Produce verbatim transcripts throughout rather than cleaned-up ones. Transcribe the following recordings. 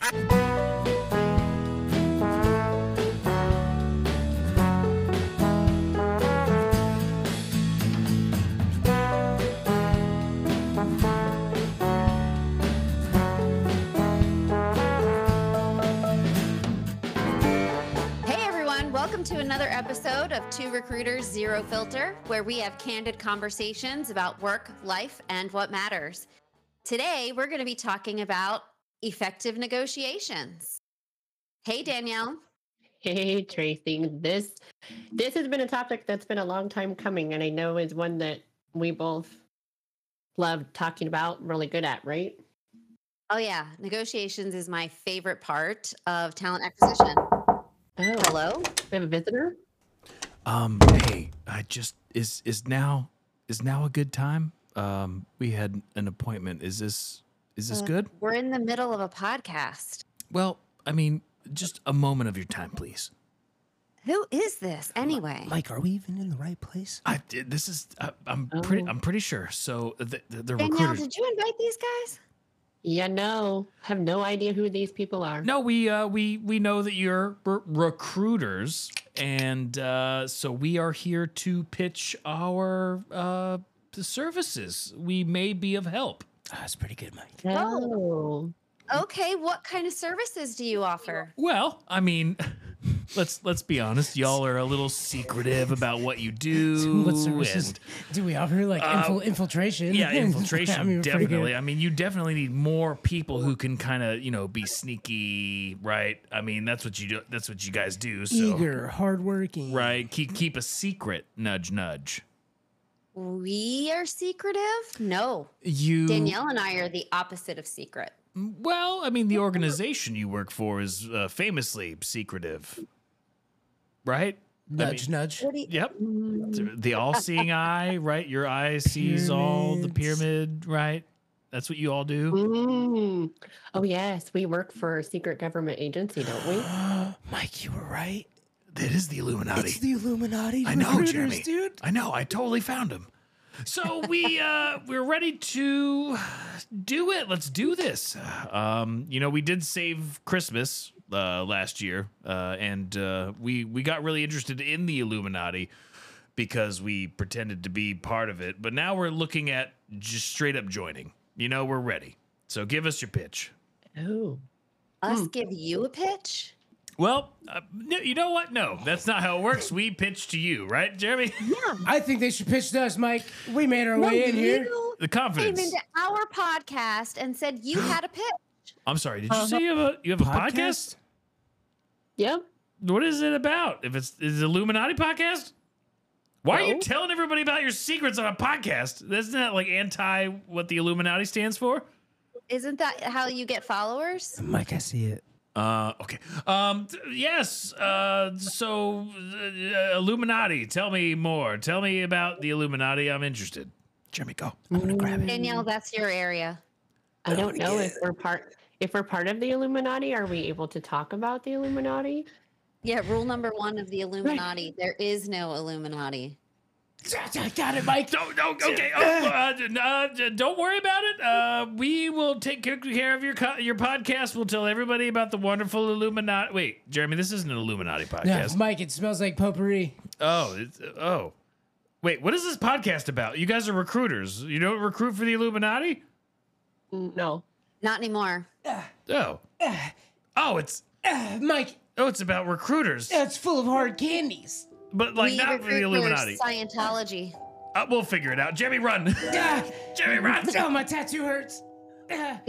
To another episode of Two Recruiters, Zero Filter, where we have candid conversations about work, life, and what matters. Today, we're going to be talking about effective negotiations. Hey, Danielle. Hey, Tracy. This this has been a topic that's been a long time coming, and I know is one that we both love talking about, really good at, right? Oh, yeah. Negotiations is my favorite part of talent acquisition. Oh, hello? We have a visitor? Um, hey, I just is is now is now a good time? Um, we had an appointment. Is this is this uh, good? We're in the middle of a podcast. Well, I mean, just a moment of your time, please. Who is this anyway? Mike, are we even in the right place? I this is I, I'm oh. pretty I'm pretty sure. So the the, the Danielle, recruiters. Did you invite these guys? Yeah, no, have no idea who these people are. No, we uh, we we know that you're re- recruiters, and uh, so we are here to pitch our uh, services. We may be of help. Oh, that's pretty good, Mike. Oh, okay. What kind of services do you offer? Well, I mean, let's let's be honest. Y'all are a little secretive about what you do. So what services and, do we offer? Like uh, infil- infiltration? Yeah, infiltration. I mean, definitely. I mean, you definitely need more people who can kind of, you know, be sneaky, right? I mean, that's what you do. That's what you guys do. So. Eager, hardworking. Right. Keep keep a secret. Nudge, nudge. We are secretive? No. You. Danielle and I are the opposite of secret. Well, I mean, the organization you work for is uh, famously secretive, right? Nudge, I mean, nudge. You, yep. The all-seeing eye, right? Your eye sees Pyramids. all the pyramid, right? That's what you all do. Mm. Oh, yes. We work for a secret government agency, don't we? Mike, you were right. That is the Illuminati. It's the Illuminati. I know, Jeremy. Dude. I know. I totally found him. So we uh, we're ready to do it. Let's do this. Um, you know, we did save Christmas uh, last year, uh, and uh, we we got really interested in the Illuminati because we pretended to be part of it. But now we're looking at just straight up joining. You know, we're ready. So give us your pitch. Oh, us hmm. give you a pitch? Well, uh, you know what? No, that's not how it works. We pitch to you, right, Jeremy? Yeah. I think they should pitch to us, Mike. We made our no, way in here. The confidence. Came into our podcast and said you had a pitch. I'm sorry. Did you uh, say you have a you have podcast? a podcast? Yep. What is it about? If it's is it Illuminati podcast? Why no. are you telling everybody about your secrets on a podcast? Isn't that like anti what the Illuminati stands for? Isn't that how you get followers? Mike, I see it. Uh, okay. Um, th- yes. Uh, so uh, Illuminati, tell me more. Tell me about the Illuminati. I'm interested. Jeremy, go. I'm going to grab it. Danielle, that's your area. I don't know if we're part, if we're part of the Illuminati, are we able to talk about the Illuminati? Yeah. Rule number one of the Illuminati. There is no Illuminati. I got it, Mike. Don't, don't, okay. Oh, uh, uh, don't worry about it. Uh, we will take care of your co- your podcast. We'll tell everybody about the wonderful Illuminati. Wait, Jeremy, this isn't an Illuminati podcast. Yeah, Mike, it smells like potpourri. Oh, it's, oh. Wait, what is this podcast about? You guys are recruiters. You don't recruit for the Illuminati? No. Not anymore. Uh, oh. Uh, oh, it's... Uh, Mike. Oh, it's about recruiters. It's full of hard candies. But like we not for the Illuminati. Scientology. Uh, we'll figure it out. Jeremy, run. Uh, Jeremy, run. Oh, my tattoo hurts. Uh.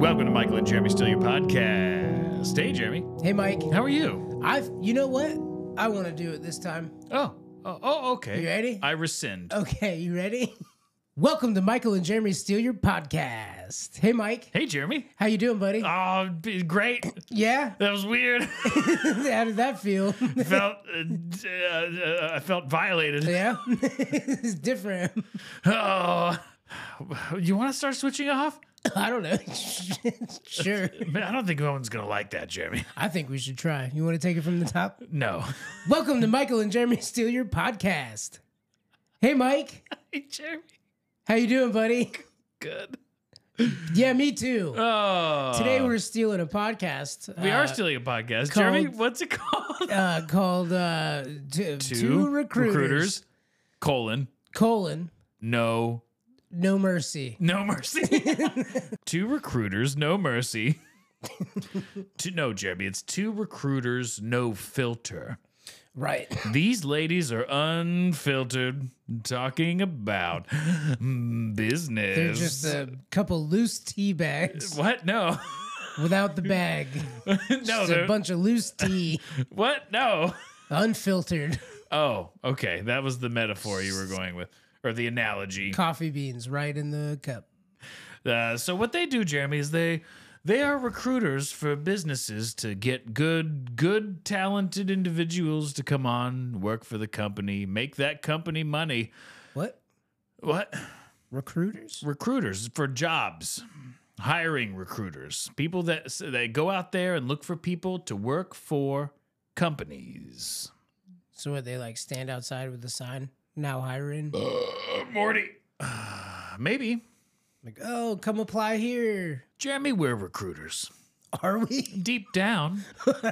Welcome to Michael and Jeremy Steal Your Podcast. Hey, Jeremy. Hey, Mike. How are you? I've. You know what? I want to do it this time. Oh, oh, oh okay. You ready? I rescind. Okay, you ready? Welcome to Michael and Jeremy Steal Your Podcast. Hey, Mike. Hey, Jeremy. How you doing, buddy? Oh, b- great. Yeah. That was weird. How did that feel? felt uh, d- uh, uh, I felt violated. Yeah. It's different. Oh, you want to start switching off? I don't know. Sure. Man, I don't think no one's gonna like that, Jeremy. I think we should try. You want to take it from the top? No. Welcome to Michael and Jeremy Steal Your Podcast. Hey, Mike. Hey, Jeremy. How you doing, buddy? Good. Yeah, me too. Oh. Today we're stealing a podcast. we uh, are stealing a podcast, called- Jeremy. What's it called? uh, called uh, t- two, recruiters, colon colon no no mercy. no mercy. Two recruiters, no mercy. to, no, Jeremy, it's two recruiters, no filter. Right. These ladies are unfiltered, talking about mm, business. They're just a couple loose tea bags What? No. without the bag. no, Just a they're- bunch of loose tea, what? No. unfiltered Oh, okay. That was the metaphor you were going with, or the analogy. coffee beans right in the cup. Uh, so what they do, Jeremy, is they they are recruiters for businesses to get good, good, talented individuals to come on, work for the company, make that company money. What? What? Recruiters? Recruiters for jobs, hiring recruiters, people that that go out there and look for people to work for companies. So what, they like stand outside with a sign, now hiring? Uh, Morty, uh, maybe. Like, oh, come apply here. Jeremy, we're recruiters. Are we? Deep down,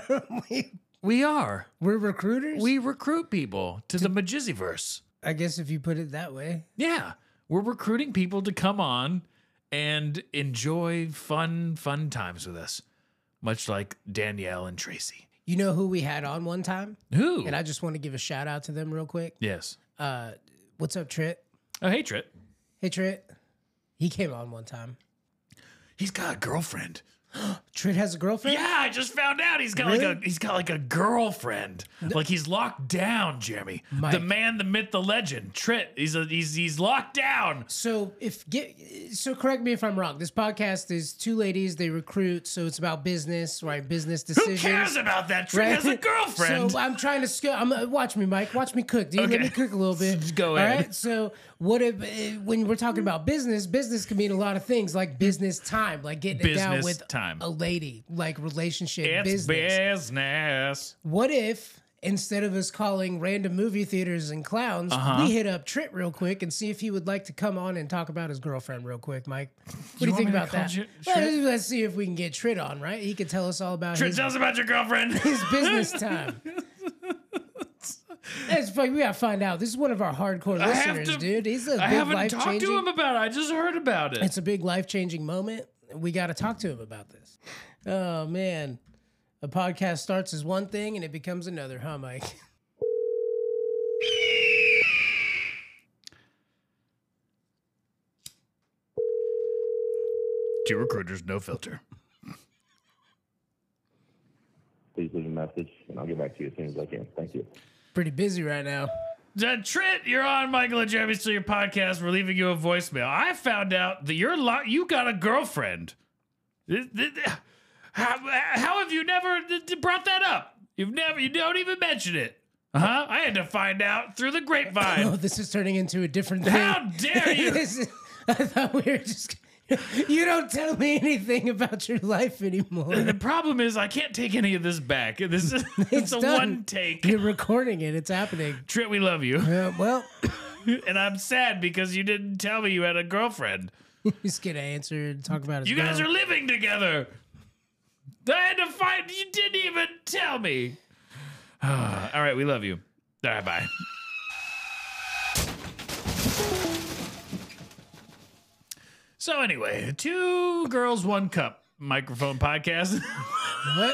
we we are. we're recruiters? We recruit people to the Majiziverse. I guess if you put it that way. Yeah, we're recruiting people to come on and enjoy fun, fun times with us, much like Danielle and Tracy. You know who we had on one time? Who? And I just want to give a shout out to them real quick. yes. Uh, what's up, Trit? Oh, hey, Trit. Hey, Trit. He came on one time. He's got a girlfriend. Trit has a girlfriend? Yeah, I just found out he's got Really? like a he's got like a girlfriend. Like he's locked down, Jeremy. Mike. The man, the myth, the legend. Trit. He's a, he's he's locked down. So if get so correct me if I'm wrong. This podcast is two ladies, they recruit, so it's about business, right? Business Who decisions. cares about that? Trit Right? has a girlfriend. So I'm trying to sk- I'm uh, watch me, Mike. Watch me cook, dude. Okay. Let me cook a little bit. Go All ahead. right. So what if uh, when we're talking about business, business can mean a lot of things, like business time, like getting it down Business with time. a lady, like relationship it's business. business. What if instead of us calling random movie theaters and clowns, Uh-huh. we hit up Trit real quick and see if he would like to come on and talk about his girlfriend real quick, Mike? What do you want think me to about call that? Trit- Well, Trit? let's see if we can get Trit on, right? He could tell us all about Trit, his, tell us about your girlfriend. his business time. That's funny. We gotta find out. This is one of our hardcore I have listeners, to- dude. He's a I big haven't life talked to changing. him about it. I just heard about it. It's a big life changing moment. We got to talk to him about this. Oh man, a podcast starts as one thing and it becomes another, huh, Mike? Two recruiters, no filter. Please leave a message, and I'll get back to you as soon as I can. Thank you. Pretty busy right now. Uh, Trit, you're on Michael and Jeremy Steal Your Podcast. We're leaving you a voicemail. I found out that you're lo- you got a girlfriend. Th- th- th- How, how have you never th- th- brought that up? You've never, you don't even mention it. Huh? I had to find out through the Oh, grapevine. this is turning into a different thing. How dare you? This is- I thought we were just. You don't tell me anything about your life anymore. The problem is I can't take any of this back. This is it's, It's a done. one take. You're recording it. It's happening. Trit, we love you. Uh, well, And I'm sad because you didn't tell me you had a girlfriend. he's gonna answer and talk about his. You guys girl. are living together. I had to find. You didn't even tell me. All right, we love you. All right, bye. So anyway, two girls, one cup microphone podcast. What?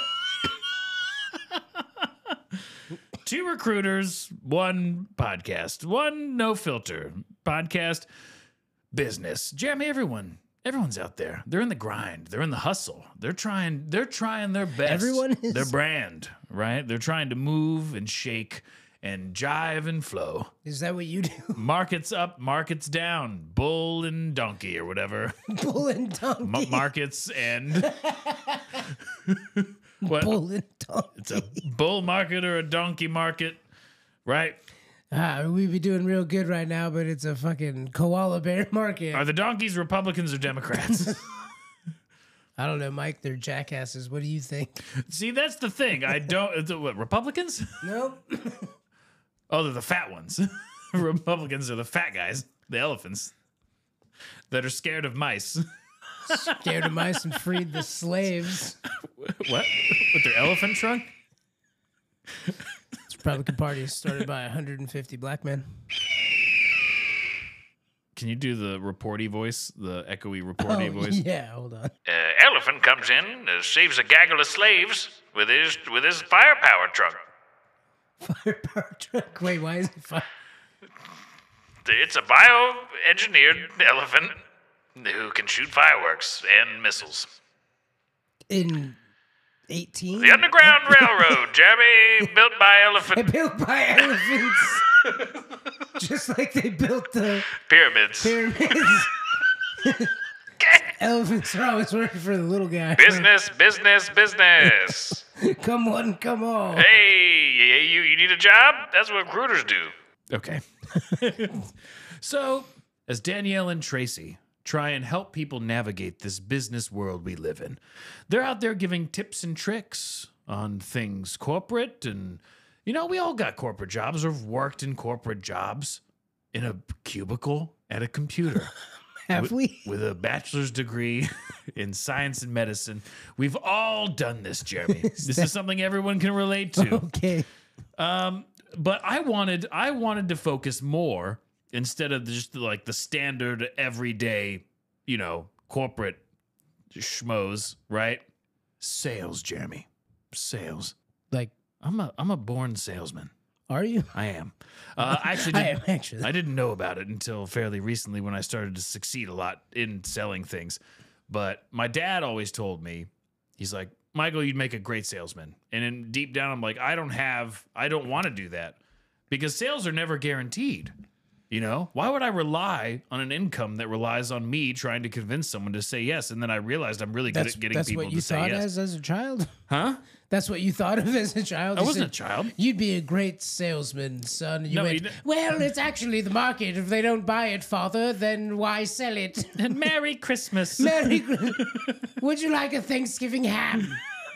Two recruiters, one podcast, one no filter podcast business. Jeremy, everyone, Everyone's out there. They're in the grind. They're in the hustle. They're trying. They're trying their best. Everyone is- their brand, right? They're trying to move and shake and jive and flow. Is that what you do? Markets up, markets down. Bull and donkey or whatever. Bull and donkey. M- markets and what? Bull and donkey. It's a bull market or a donkey market, right? Ah, we be doing real good right now, but it's a fucking koala bear market. Are the donkeys Republicans or Democrats? I don't know, Mike. They're jackasses. What do you think? See, that's the thing. I don't. It's, what, Republicans? Nope. Oh, they're the fat ones. Republicans are the fat guys, the elephants that are scared of mice. Scared of mice and freed the slaves. What? With their elephant trunk? This Republican Party is started by one hundred fifty black men. Can you do the reporty voice, the echoey reporty Oh, voice? yeah, hold on. Uh, elephant comes in, uh, saves a gaggle of slaves with his with his firepower truck. Firepower truck. Wait, why is it fire? It's a bioengineered elephant who can shoot fireworks and missiles. In eighteen? The Underground Railroad, Jeremy, built by elephant Built by elephants. Just like they built the pyramids. pyramids. Elephants are always working for the little guy. Business, business, business. Come on, come on. Hey, you, you need a job? That's what recruiters do. Okay. So, as Danielle and Tracy try and help people navigate this business world we live in, they're out there giving tips and tricks on things corporate. And, you know, we all got corporate jobs or have worked in corporate jobs in a cubicle at a computer. Have we? With a bachelor's degree in science and medicine. We've all done this, Jeremy. This is something everyone can relate to. Okay. Um, but I wanted I wanted to focus more instead of just like the standard everyday, you know, corporate schmoes, right? Sales, Jeremy. Sales. Like, I'm a I'm a born salesman. are you? I am. Uh, I actually I didn't, am actually. I didn't know about it until fairly recently when I started to succeed a lot in selling things. But my dad always told me, he's like, Michael, you'd make a great salesman. And in deep down, I'm like, I don't have, I don't want to do that because sales are never guaranteed. You know, why would I rely on an income that relies on me trying to convince someone to say yes? And then I realized I'm really good That's, at getting that's people what you to say thought yes. as as a child? Huh? That's what you thought of as a child? I You wasn't a said, child. You'd be a great salesman, son. And you No, went, you didn't- well, it's actually the market. If they don't buy it, father, then why sell it? And Merry Christmas. Merry Christmas. Would you like a Thanksgiving ham?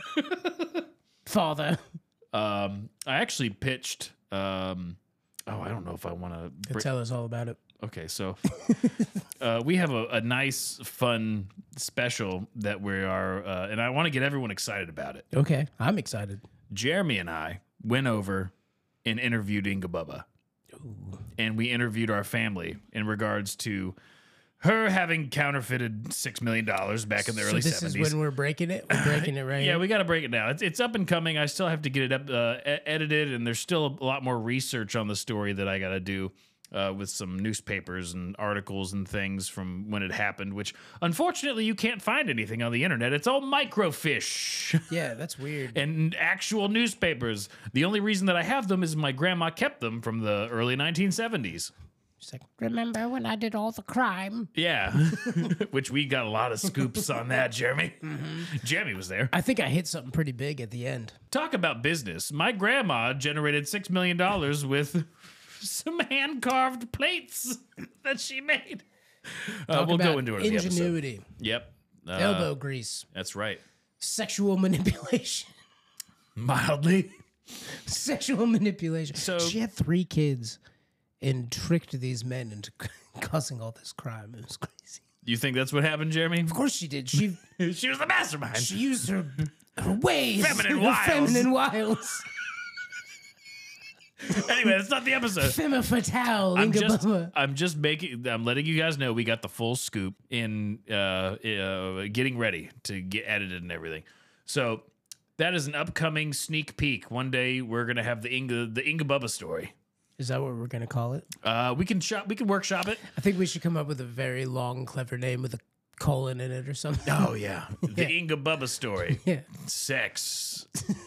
Father. Um, I actually pitched. Um, oh, I don't know if I want to. Tell us all about it. Okay, so uh, we have a, a nice, fun special that we are, uh, and I want to get everyone excited about it. Okay, I'm excited. Jeremy and I went over and interviewed Inga Bubba, and we interviewed our family in regards to her having counterfeited six million dollars back in the So early this seventies. is when we're breaking it? We're breaking it right Yeah, here? we got to break it down. It's, it's up and coming. I still have to get it up, uh, e- edited, and there's still a lot more research on the story that I got to do uh, with some newspapers and articles and things from when it happened, which unfortunately you can't find anything on the internet. It's all microfiche Yeah, that's weird. and actual newspapers. The only reason that I have them is my grandma kept them from the early nineteen seventies. She's like, remember when I did all the crime? Yeah, which we got a lot of scoops on that, Jeremy. Jeremy was there. I think I hit something pretty big at the end. Talk about business. My grandma generated six million dollars with some hand-carved plates that she made. Uh, Talk we'll about go into it in the episode. ingenuity, Yep. Uh, elbow grease, That's right. sexual manipulation. Mildly. Sexual manipulation. So- she had three kids and tricked these men into causing all this crime. It was crazy. You think that's what happened, Jeremy? Of course she did. She She was the mastermind. she used her her ways, Feminine her wiles. feminine wiles. Anyway, that's not the episode. Femme fatale. I'm Inga just, Bubba. I'm just making, I'm letting you guys know we got the full scoop in uh, uh, getting ready to get edited and everything. So that is an upcoming sneak peek. One day we're gonna have the Inga, the Inga Bubba story. Is that what we're gonna call it? Uh, we can shop, we can workshop it. I think we should come up with a very long, clever name with a colon in it or something. Oh yeah, the Yeah. Inga Bubba story. Yeah. Sex,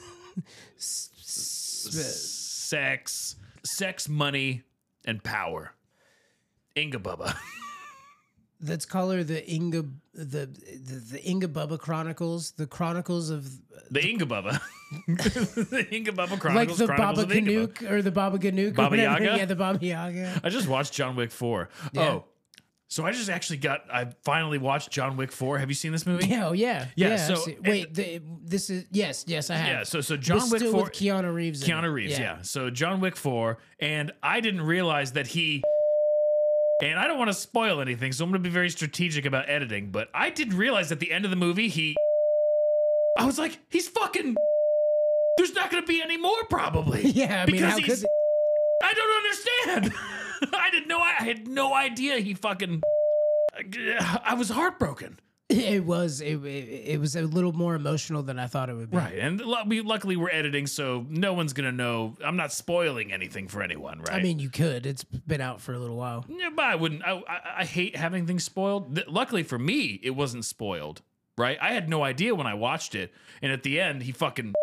sex, sex, money, and power. Inga Bubba. Let's call her the Inga the the, the Inga Bubba Chronicles, the Chronicles of The Inga Bubba. The Inga Bubba like Chronicles. the Chronicles Baba of Inga Bubba. Ganoush or the Baba Ganoush. or Baba whatever. Yaga? Yeah, the Baba Yaga. I just watched John Wick four. Yeah. Oh, so I just actually got. I finally watched John Wick four. Have you seen this movie? Yeah, oh yeah. Yeah, I've so- seen- wait, the, this is yes, yes, I have. Yeah, so so But John Wick still four. with Keanu Reeves. in Keanu it. Reeves, yeah. So John Wick four, and I didn't realize that he. And I don't want to spoil anything, so I'm going to be very strategic about editing. But I didn't realize at the end of the movie he. I was like, he's fucking. There's not going to be any more, probably. Yeah, I mean, because how he's. could I don't understand. I didn't know. I had no idea he fucking. I was heartbroken. it was it, it, it was a little more emotional than I thought it would be. Right, and lu- we luckily we're editing, so no one's gonna know. I'm not spoiling anything for anyone, right? I mean, you could. It's been out for a little while. yeah, but I wouldn't. I, I, I hate having things spoiled. Th- luckily for me, it wasn't spoiled. Right, I had no idea when I watched it, and at the end, he fucking.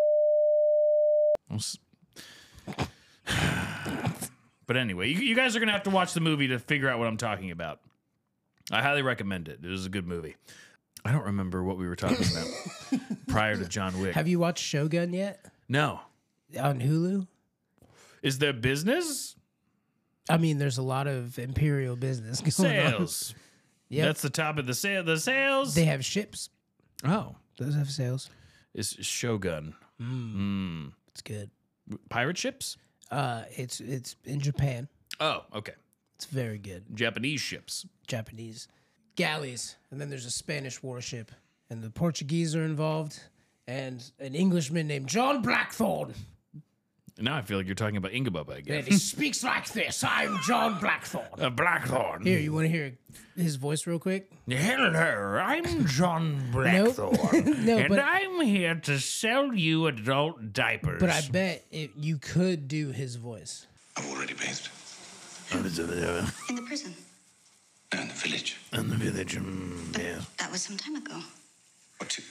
But anyway, you, you guys are gonna have to watch the movie to figure out what I'm talking about. I highly recommend it. It was a good movie. I don't remember what we were talking about prior to John Wick. Have you watched Shogun yet No. on Hulu? Is there business? I mean, there's a lot of imperial business going on. Sales. Yep. That's the top of the sale. The sales. They have ships. oh, Those have sales. it's Shogun. Mm. It's good. Pirate ships? Uh, it's it's in Japan. Oh, okay. It's very good. Japanese ships. Japanese galleys, and then there's a Spanish warship, and the Portuguese are involved, and an Englishman named John Blackthorne. Now I feel like you're talking about Inga Bubba again. And he speaks like this. I'm John Blackthorne. Uh, Blackthorn. Here, you want to hear his voice real quick? Hello, I'm John Nope. Blackthorn. No, and but- I'm here to sell you adult diapers. But I bet it, you could do his voice. I've already bathed. In the In the prison. No, in the village. village, mm, yeah. That was some time ago. Or two.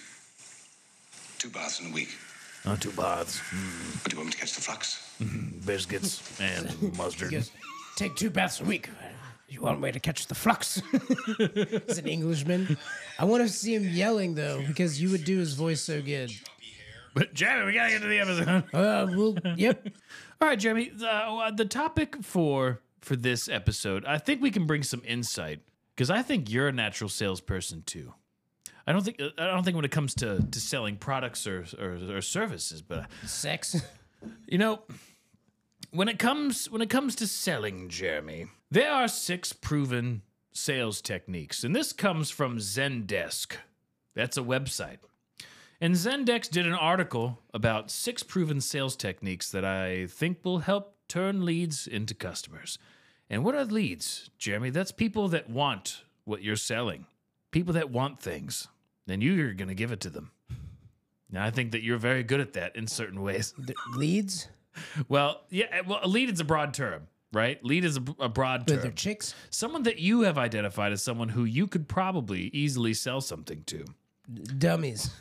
Two baths in a week. Not two baths, But do you want me to catch the flux? biscuits, and mustard. He goes, take two baths a week. You want me to catch the flux? He's an Englishman. I want to see him yelling, though, because you would do his voice so good. But Jeremy, we gotta get to the episode. Uh, well, yep. All right, Jeremy. Uh, the topic for for this episode, I think we can bring some insight because I think you're a natural salesperson too. I don't think I don't think when it comes to, to selling products or, or or services, but Sex. you know, when it comes when it comes to selling, Jeremy, there are six proven sales techniques, and this comes from Zendesk. That's a website. And Zendesk did an article about six proven sales techniques that I think will help turn leads into customers. And what are leads, Jeremy? That's people that want what you're selling. People that want things. Then you're going to give it to them. Now, I think that you're very good at that in certain ways. The leads? Well, yeah, well, a lead is a broad term, right? Lead is a, a broad But they're term. chicks? Someone that you have identified as someone who you could probably easily sell something to. Dummies.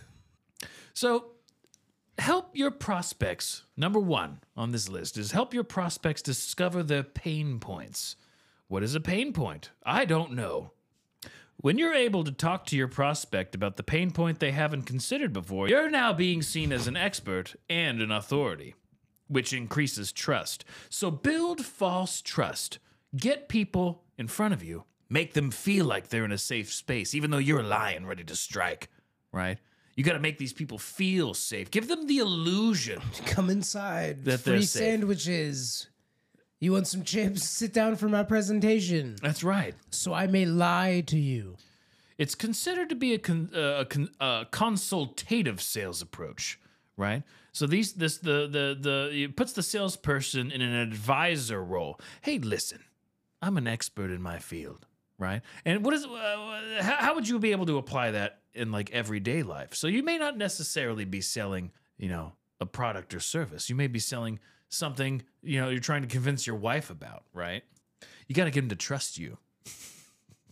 So, help your prospects. Number one on this list is help your prospects discover their pain points. What is a pain point? I don't know. When you're able to talk to your prospect about the pain point they haven't considered before, you're now being seen as an expert and an authority, which increases trust. So build false trust. Get people in front of you. Make them feel like they're in a safe space, even though you're a lion ready to strike, right? You got to make these people feel safe. Give them the illusion. Come inside. That they're Free safe. sandwiches. You want some chips? Sit down for my presentation. That's right. So I may lie to you. It's considered to be a, con, uh, a, con, a consultative sales approach, right? So these this the the the it puts the salesperson in an advisor role. Hey, listen, I'm an expert in my field, right? And what is uh, how, how would you be able to apply that in like everyday life? So you may not necessarily be selling, you know, a product or service. You may be selling something, you know, you're trying to convince your wife about, right? You got to get them to trust you.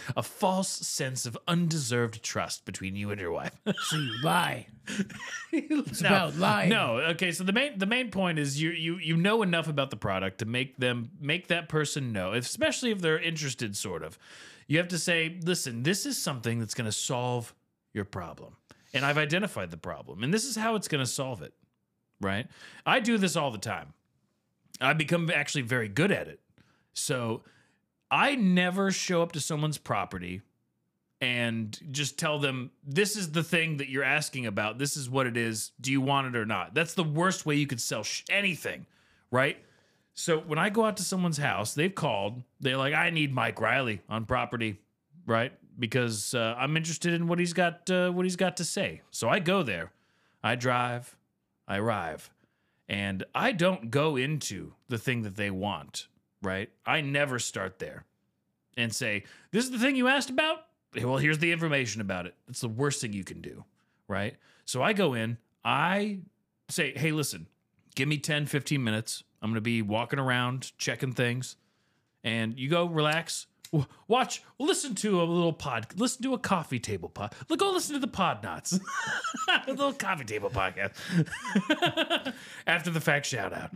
a false sense of undeserved trust between you and your wife. So you lie. It's no, about lying. No, okay. So the main the main point is you you you know enough about the product to make them make that person know, especially if they're interested. Sort of, you have to say, listen, this is something that's going to solve your problem, and I've identified the problem, and this is how it's going to solve it. Right? I do this all the time. I become actually very good at it. So I never show up to someone's property and just tell them, this is the thing that you're asking about. This is what it is. Do you want it or not? That's the worst way you could sell sh- anything, right? So when I go out to someone's house, they've called. They're like, I need Mike Riley on property, right? Because uh, I'm interested in what he's got, uh, what he's got to say. So I go there. I drive. I arrive. And I don't go into the thing that they want, right? I never start there and say, this is the thing you asked about? Well, here's the information about it. It's the worst thing you can do, right? So I go in, I say, hey, listen, give me ten, fifteen minutes. I'm going to be walking around, checking things. And you go relax, watch, listen to a little pod, listen to a coffee table pod. Look, go listen to the Pod Knots, a little coffee table podcast. After the fact shout out.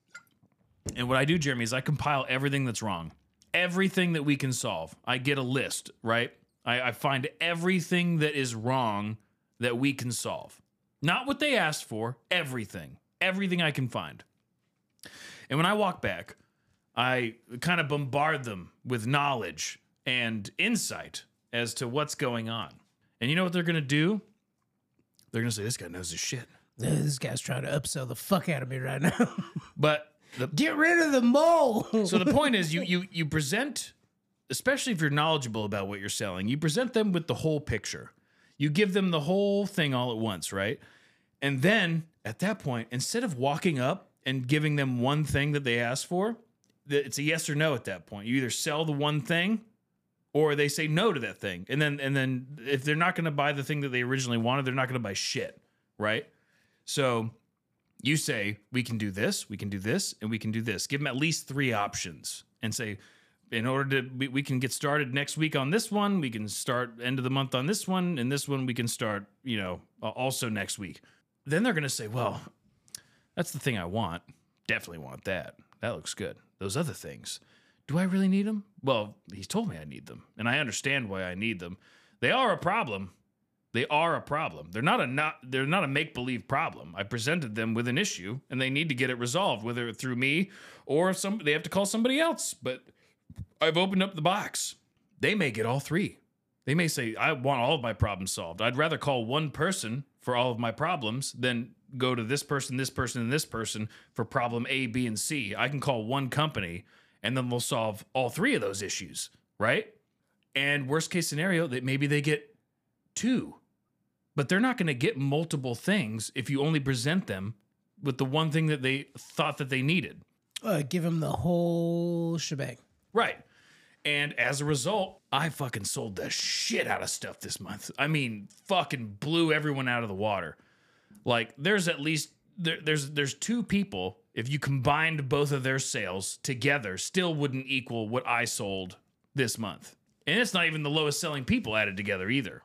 And what I do, Jeremy, is I compile everything that's wrong, everything that we can solve. I get a list, right? I, I find everything that is wrong that we can solve. Not what they asked for, everything. Everything I can find. And when I walk back, I kind of bombard them with knowledge and insight as to what's going on. And you know what they're going to do? They're going to say, this guy knows his shit. This guy's trying to upsell the fuck out of me right now. But the, get rid of the mole. So the point is, you you you present, especially if you're knowledgeable about what you're selling, you present them with the whole picture. You give them the whole thing all at once, right? And then at that point, instead of walking up and giving them one thing that they asked for, it's a yes or no at that point. You either sell the one thing or they say no to that thing. And then and then if they're not going to buy the thing that they originally wanted, they're not going to buy shit, right? So you say, we can do this, we can do this, and we can do this. Give them at least three options and say, in order to, we, we can get started next week on this one, we can start end of the month on this one, and this one we can start, you know, also next week. Then they're going to say, well, that's the thing I want. Definitely want that. That looks good. Those other things, do I really need them? Well, he's told me I need them, and I understand why I need them. They are a problem. They are a problem. They're not a not they're not a make-believe problem. I presented them with an issue, and they need to get it resolved, whether through me or some they have to call somebody else. But I've opened up the box. They may get all three. They may say, I want all of my problems solved. I'd rather call one person for all of my problems than go to this person, this person, and this person for problem A, B, and C. I can call one company, and then we'll solve all three of those issues, right? And worst case scenario, that maybe they get two. But they're not going to get multiple things if you only present them with the one thing that they thought that they needed. Uh, give them the whole shebang. Right. And as a result, I fucking sold the shit out of stuff this month. I mean, fucking blew everyone out of the water. Like, there's at least, there, there's there's two people, if you combined both of their sales together, still wouldn't equal what I sold this month. And it's not even the lowest selling people added together either.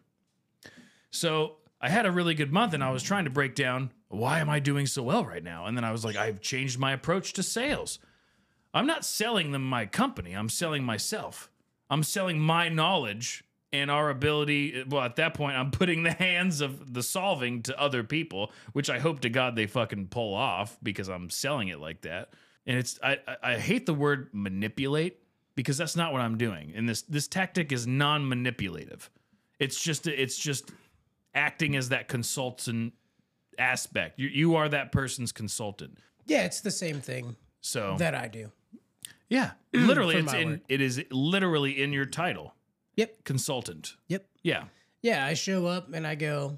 So I had a really good month, and I was trying to break down, why am I doing so well right now? And then I was like, I've changed my approach to sales. I'm not selling them my company. I'm selling myself. I'm selling my knowledge and our ability. Well, at that point, I'm putting the hands of the solving to other people, which I hope to God they fucking pull off because I'm selling it like that. And it's I, I hate the word manipulate because that's not what I'm doing. And this this tactic is non-manipulative. It's just it's just acting as that consultant aspect. You you are that person's consultant. Yeah, it's the same thing So that I do. yeah, literally, For it's my in work. it is literally in your title, Yep. consultant. Yep. Yeah, Yeah, I show up and I go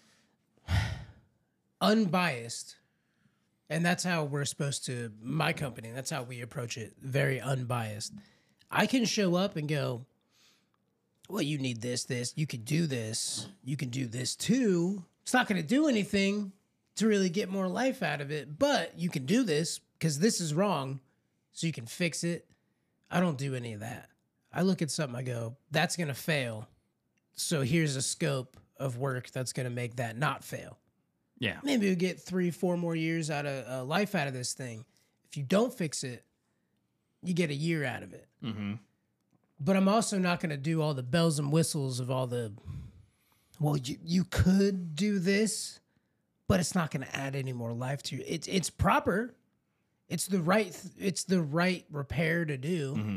unbiased. And that's how we're supposed to, my company, that's how we approach it, very unbiased. I can show up and go, well, you need this, this, you can do this, you can do this too. It's not going to do anything to really get more life out of it, but you can do this because this is wrong, so you can fix it. I don't do any of that. I look at something, I go, that's going to fail. So here's a scope of work that's going to make that not fail. Yeah. Maybe we'll get three, four more years out of uh, life out of this thing. If you don't fix it, you get a year out of it. Mm-hmm. But I'm also not going to do all the bells and whistles of all the, well, you, you could do this, but it's not going to add any more life to you. It's it's proper. It's the right it's the right repair to do. Mm-hmm.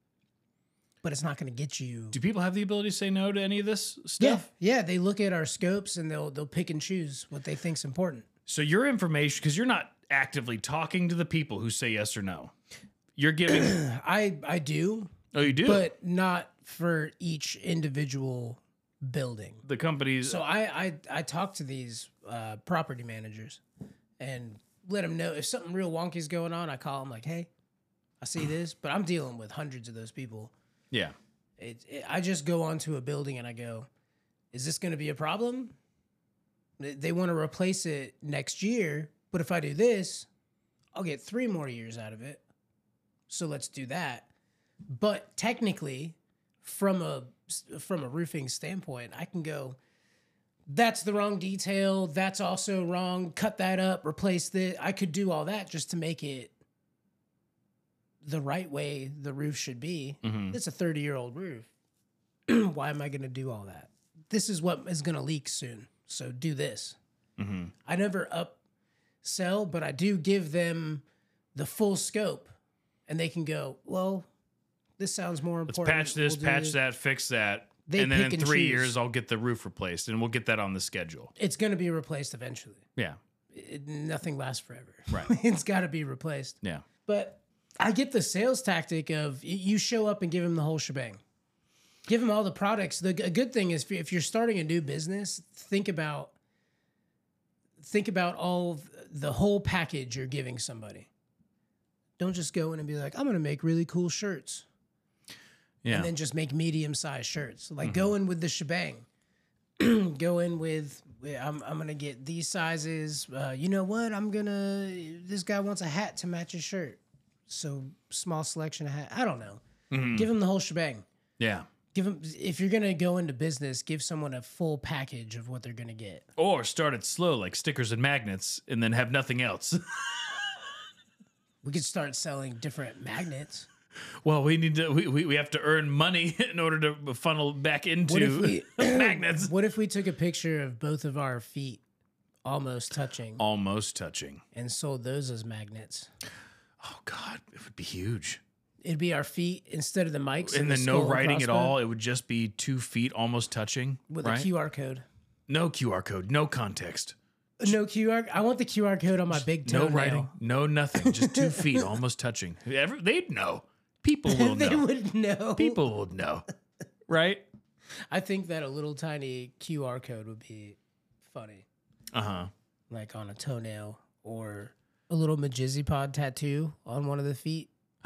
But it's not going to get you. Do people have the ability to say no to any of this stuff? Yeah, yeah. They look at our scopes and they'll they'll pick and choose what they think's important. So your information, because you're not actively talking to the people who say yes or no. You're giving. I I do. Oh, you do. But not for each individual building. The companies. So I I I talk to these uh, property managers and let them know if something real wonky is going on. I call them like, hey, I see this, but I'm dealing with hundreds of those people. Yeah. It, it, I just go onto a building and I go, is this going to be a problem? They, they want to replace it next year, but if I do this, I'll get three more years out of it. So let's do that. But technically, from a from a roofing standpoint, I can go, that's the wrong detail. That's also wrong. Cut that up. Replace this. I could do all that just to make it the right way the roof should be. Mm-hmm. It's a thirty-year-old roof. Why am I going to do all that? This is what is going to leak soon. So do this. Mm-hmm. I never upsell, but I do give them the full scope. And they can go, well, this sounds more Let's important. patch this, We'll do patch this. that, fix that. They and then in pick and three choose. years, I'll get the roof replaced and we'll get that on the schedule. It's going to be replaced eventually. Yeah. It, nothing lasts forever. Right. It's got to be replaced. Yeah. But I get the sales tactic of y- you show up and give them the whole shebang. Give them all the products. The a good thing is if you're starting a new business, think about think about all of the whole package you're giving somebody. Don't just go in and be like, I'm going to make really cool shirts. Yeah. And then just make medium-sized shirts. Like, mm-hmm. go in with the shebang. Go in with, I'm, I'm going to get these sizes. Uh, you know what? I'm going to, this guy wants a hat to match his shirt. So, small selection of hat. I don't know. Mm-hmm. Give him the whole shebang. Yeah. Give them, if you're going to go into business, give someone a full package of what they're going to get. Or start it slow, like stickers and magnets, and then have nothing else. We could start selling different magnets. Well, we need to. We, we, we have to earn money in order to funnel back into What if we, magnets. What if we took a picture of both of our feet almost touching Almost touching. and sold those as magnets? Oh God, it would be huge. It'd be our feet instead of the mics, And the then no skull writing at crossbow all. It would just be two feet almost touching. with right? a Q R code. No Q R code. No context. No Q R. I want the Q R code on my big No toenail. writing. No nothing. Just two feet almost touching. Ever, they'd know. People will They know. would know. People will know. Right? I think that a little tiny Q R code would be funny, Uh huh. like on a toenail or a little Majizzy Pod tattoo on one of the feet.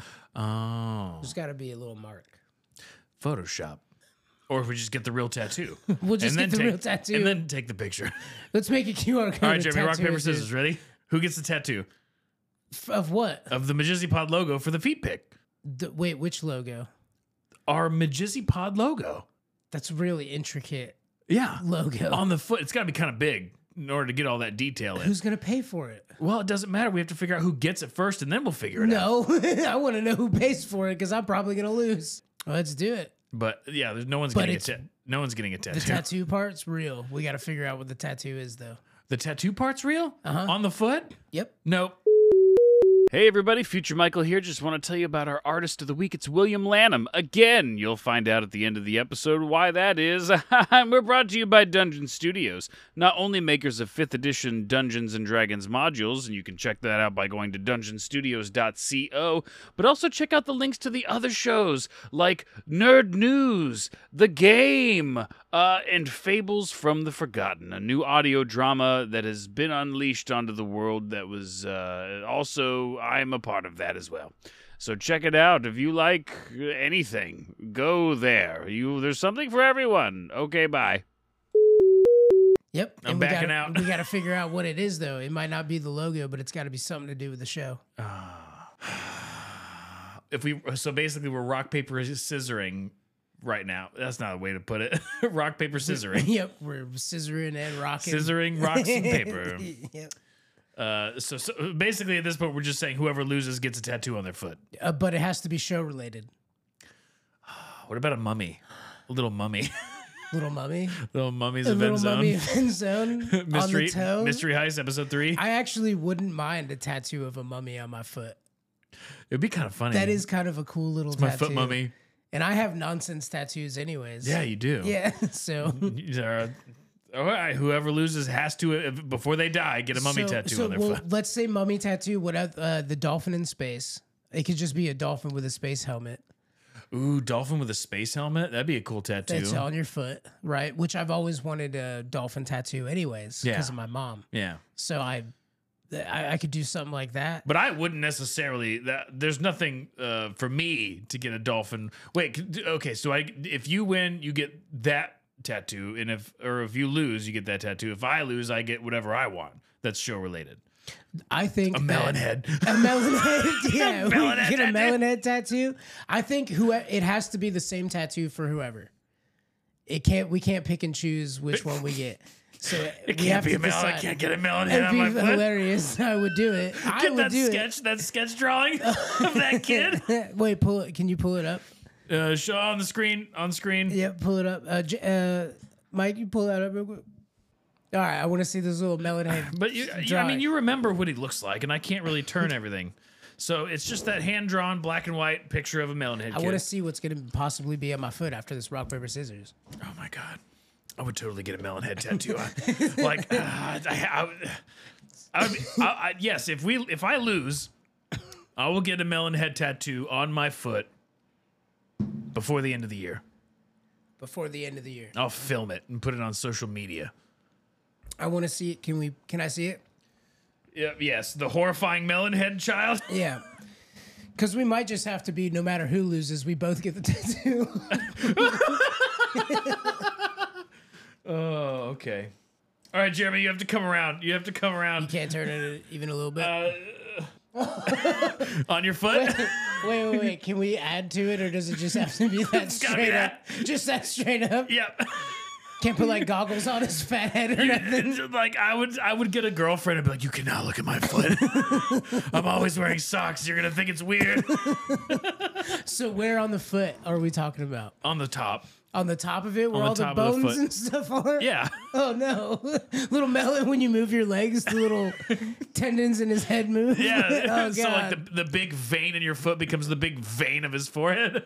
Oh. There's got to be a little mark. Photoshop. Or if we just get the real tattoo. We'll just and get then the take, real tattoo. And then take the picture. Let's make a Q R code. All right, of Jeremy, rock, tattoo paper, of scissors. this. Ready? Who gets the tattoo? F- Of what? Of the Majizzy Pod logo for the feet pick. The, wait, which logo? Our Majizzy Pod logo. That's really intricate Yeah. logo. On the foot. It's got to be kind of big in order to get all that detail in. Who's going to pay for it? Well, it doesn't matter. We have to figure out who gets it first, and then we'll figure it out. No, I want to know who pays for it because I'm probably going to lose. Let's do it. But yeah, there's no one's But getting a it's- ta- no one's getting a tattoo. The tattoo part's real. We got to figure out what the tattoo is, though. The tattoo part's real? Uh-huh. On the foot? Yep. Nope. Hey everybody, Future Michael here. Just want to tell you about our artist of the week. It's William Lanham. Again, you'll find out at the end of the episode why that is. We're brought to you by Dungeon Studios, not only makers of fifth edition Dungeons and Dragons modules, and you can check that out by going to dungeon studios dot co, but also check out the links to the other shows like Nerd News, The Game, uh, and Fables from the Forgotten, a new audio drama that has been unleashed onto the world that was uh, also, I'm a part of that as well. So check it out. If you like anything, go there. You, there's something for everyone. Okay, bye. Yep. I'm and we backing gotta, out. We got to figure out what it is, though. It might not be the logo, but it's got to be something to do with the show. if we so basically we're rock paper scissoring right now. That's not a way to put it. Rock paper scissoring. Yep, we're scissoring and rocking. Scissoring rocks and paper. Yep. Uh, so, so basically, at this point, we're just saying whoever loses gets a tattoo on their foot. Uh, but it has to be show related. What about a mummy? A little mummy. Little mummy. Little mummies A of little Zone. mummy of Zone on Mystery, the toe. Mystery Heist, episode three. I actually wouldn't mind a tattoo of a mummy on my foot. It'd be kind of funny. That is kind of a cool little It's my tattoo. foot mummy. And I have nonsense tattoos anyways. Yeah, you do. Yeah, so... Uh, all right, whoever loses has to, if, before they die, get a mummy so, tattoo so, on their well, foot. let's say mummy tattoo, what uh, the dolphin in space. It could just be a dolphin with a space helmet. Ooh, dolphin with a space helmet? That'd be a cool tattoo. That's on your foot, right? Which I've always wanted a dolphin tattoo anyways because Yeah. of my mom. Yeah. So I, I I could do something like that. But I wouldn't necessarily. That there's nothing uh, for me to get a dolphin. Wait, c- okay. So I, if you win, you get that tattoo, and if or if you lose, you get that tattoo. If I lose, I get whatever I want. That's show related. I think A that- melon head. A melon head, yeah. melon we head get a tattoo. melon head tattoo. I think who it has to be the same tattoo for whoever. It can't. We can't pick and choose which one we get. So It we can't have be to a melon. I decide. can't get a melon head It'd on be my foot. hilarious. I would do it. I Get would that do sketch. That sketch drawing of that kid. it. Wait, pull it. Can you pull it up? Uh, show on the screen. On screen. Yep, pull it up. Uh, J- uh, Mike, you pull that up real quick. All right, I want to see this little melon head. But you, you, I drawing. mean, you remember what he looks like, and I can't really turn everything. So it's just that hand drawn black and white picture of a melon head I kid. want to see what's going to possibly be on my foot after this rock paper scissors. Oh my god, I would totally get a melon head tattoo. I- like, uh, I, I, would- I, would, I, I, yes, if we, if I lose, I will get a melon head tattoo on my foot before the end of the year. Before the end of the year, I'll film it and put it on social media. I want to see it. Can we? Can I see it? Yeah, yes, the horrifying melon head child. Yeah. Because we might just have to be, no matter who loses, we both get the tattoo. Oh, okay. All right, Jeremy, you have to come around. You have to come You around can't turn it even a little bit. on your foot. wait, wait, wait. Can we add to it, or does it just have to be that gotta be straight that. up? Just that straight up? Yep. Can't put like goggles on his fat head or nothing? Like I would, I would get a girlfriend and be like, "You cannot look at my foot. I'm always wearing socks. You're gonna think it's weird." So where on the foot are we talking about? On the top. On the top of it, where On the all the top of the bones foot. and stuff are? Yeah. Oh no. Little melon when you move your legs, the little tendons in his head move. Yeah. Oh god. So like the the big vein in your foot becomes the big vein of his forehead.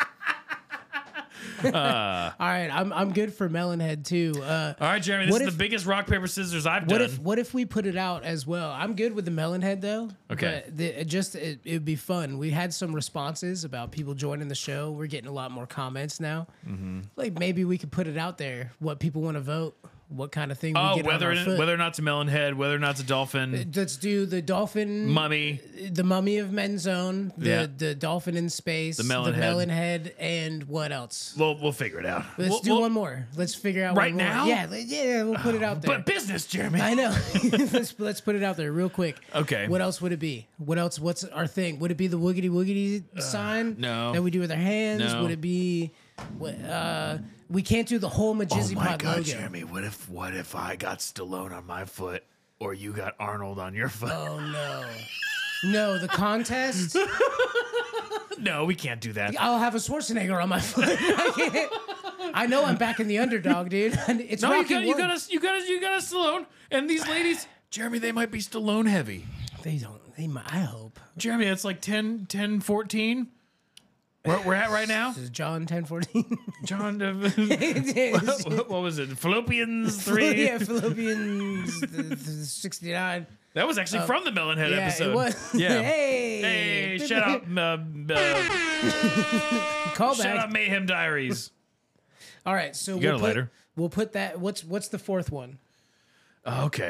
All right, I'm I'm good for melon head too. Uh, All right, Jeremy. This What is if- the biggest rock paper scissors I've what done. if what if we put it out as well? I'm good with the melon head though. Okay. But the, it just it would be fun. We had some responses about people joining the show. We're getting a lot more comments now. Mm-hmm. Like maybe we could put it out there. What people want to vote. What kind of thing we oh, get whether on our foot. whether or not it's a melon head, whether or not it's a dolphin, Let's do the dolphin, mummy. the mummy of Menzone, the Yeah. the dolphin in space, The melon the head. melon head, and what else? We'll we'll figure it out. Let's We'll- do we'll- one more. Let's figure out Right one more. now? Yeah, let- yeah, we'll put it out there. But business, Jeremy. I know. let's let's put it out there real quick. Okay. What else would it be? What else? What's our thing? Would it be the woogity woogity sign? no. That we do with our hands? No. Would it be? What? Uh, we can't do the whole Oh Majizzy my Pod God, logo. Jeremy! What if what if I got Stallone on my foot, or you got Arnold on your foot? Oh no. No, the contest. No, we can't do that. I'll have a Schwarzenegger on my foot. I, can't. I know I'm back in the underdog, dude. It's No, you Rocky got you one. got us. You got us. You got us Stallone. And these ladies, Jeremy, they might be Stallone heavy. They don't. They might. I hope. Jeremy, it's like ten, ten, fourteen. Where we're at right now, This is John ten fourteen. John. Uh, what, what was it? Fallopians three. Yeah, Philippians the, the sixty-nine. That was actually from the Melonhead Yeah, episode. it was. Yeah. hey. Hey, shut up, uh, uh, Call shut back. up, Mayhem Diaries. All right, so got we'll a put, lighter? we'll put that. What's what's the fourth one? Okay.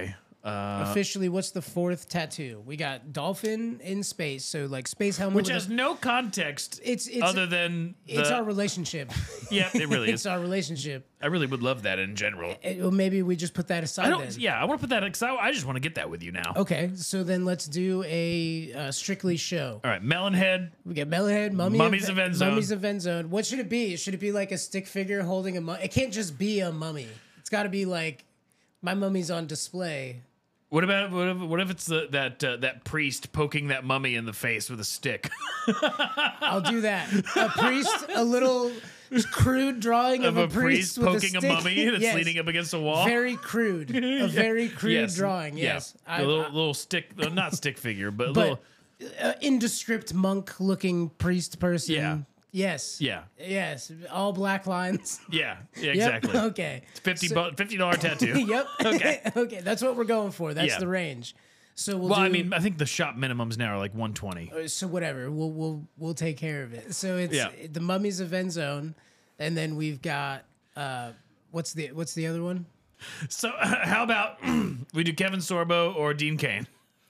Uh, Officially, what's the fourth tattoo? We got dolphin in space, so like space helmet, which with has a, no context it's it's other than the, it's our relationship. yeah, it really It's is. our relationship. I really would love that in general. It- well, maybe we just put that aside. I don't. then. Yeah, I want to put that because I, I just want to get that with you now. Okay, so then let's do a uh, strictly show. All right, Melonhead. We got Melonhead, Mummy Mummies of, of End Zone. Mummies of End Zone. What should it be? Should it be like a stick figure holding a mummy? It can't just be a mummy. It's got to be like my mummy's on display. What about what if, what if it's the, that uh, that priest poking that mummy in the face with a stick I'll do that. A priest, a little crude drawing of, of a, priest, with poking a, a, stick. mummy that's Yes. leaning up against a wall? Very crude. A very crude Yes. drawing. Yes. Yeah. I- a little I- little stick, uh, not stick figure, but, a but little. uh, indescript monk looking priest person. Yeah. Yes. Yeah, Yes. All black lines. yeah, yeah, Yep. exactly. Okay. Fifty So- bu- fifty dollar tattoo. Yep. Okay. Okay. That's what we're going for. That's Yeah. the range. So we'll Well, do, I mean, I think the shop minimums now are like one twenty. so whatever. We'll we'll we'll take care of it. So it's Yeah. the Mummies of End Zone, and then we've got uh, what's the what's the other one? So how about we do Kevin Sorbo or Dean Cain?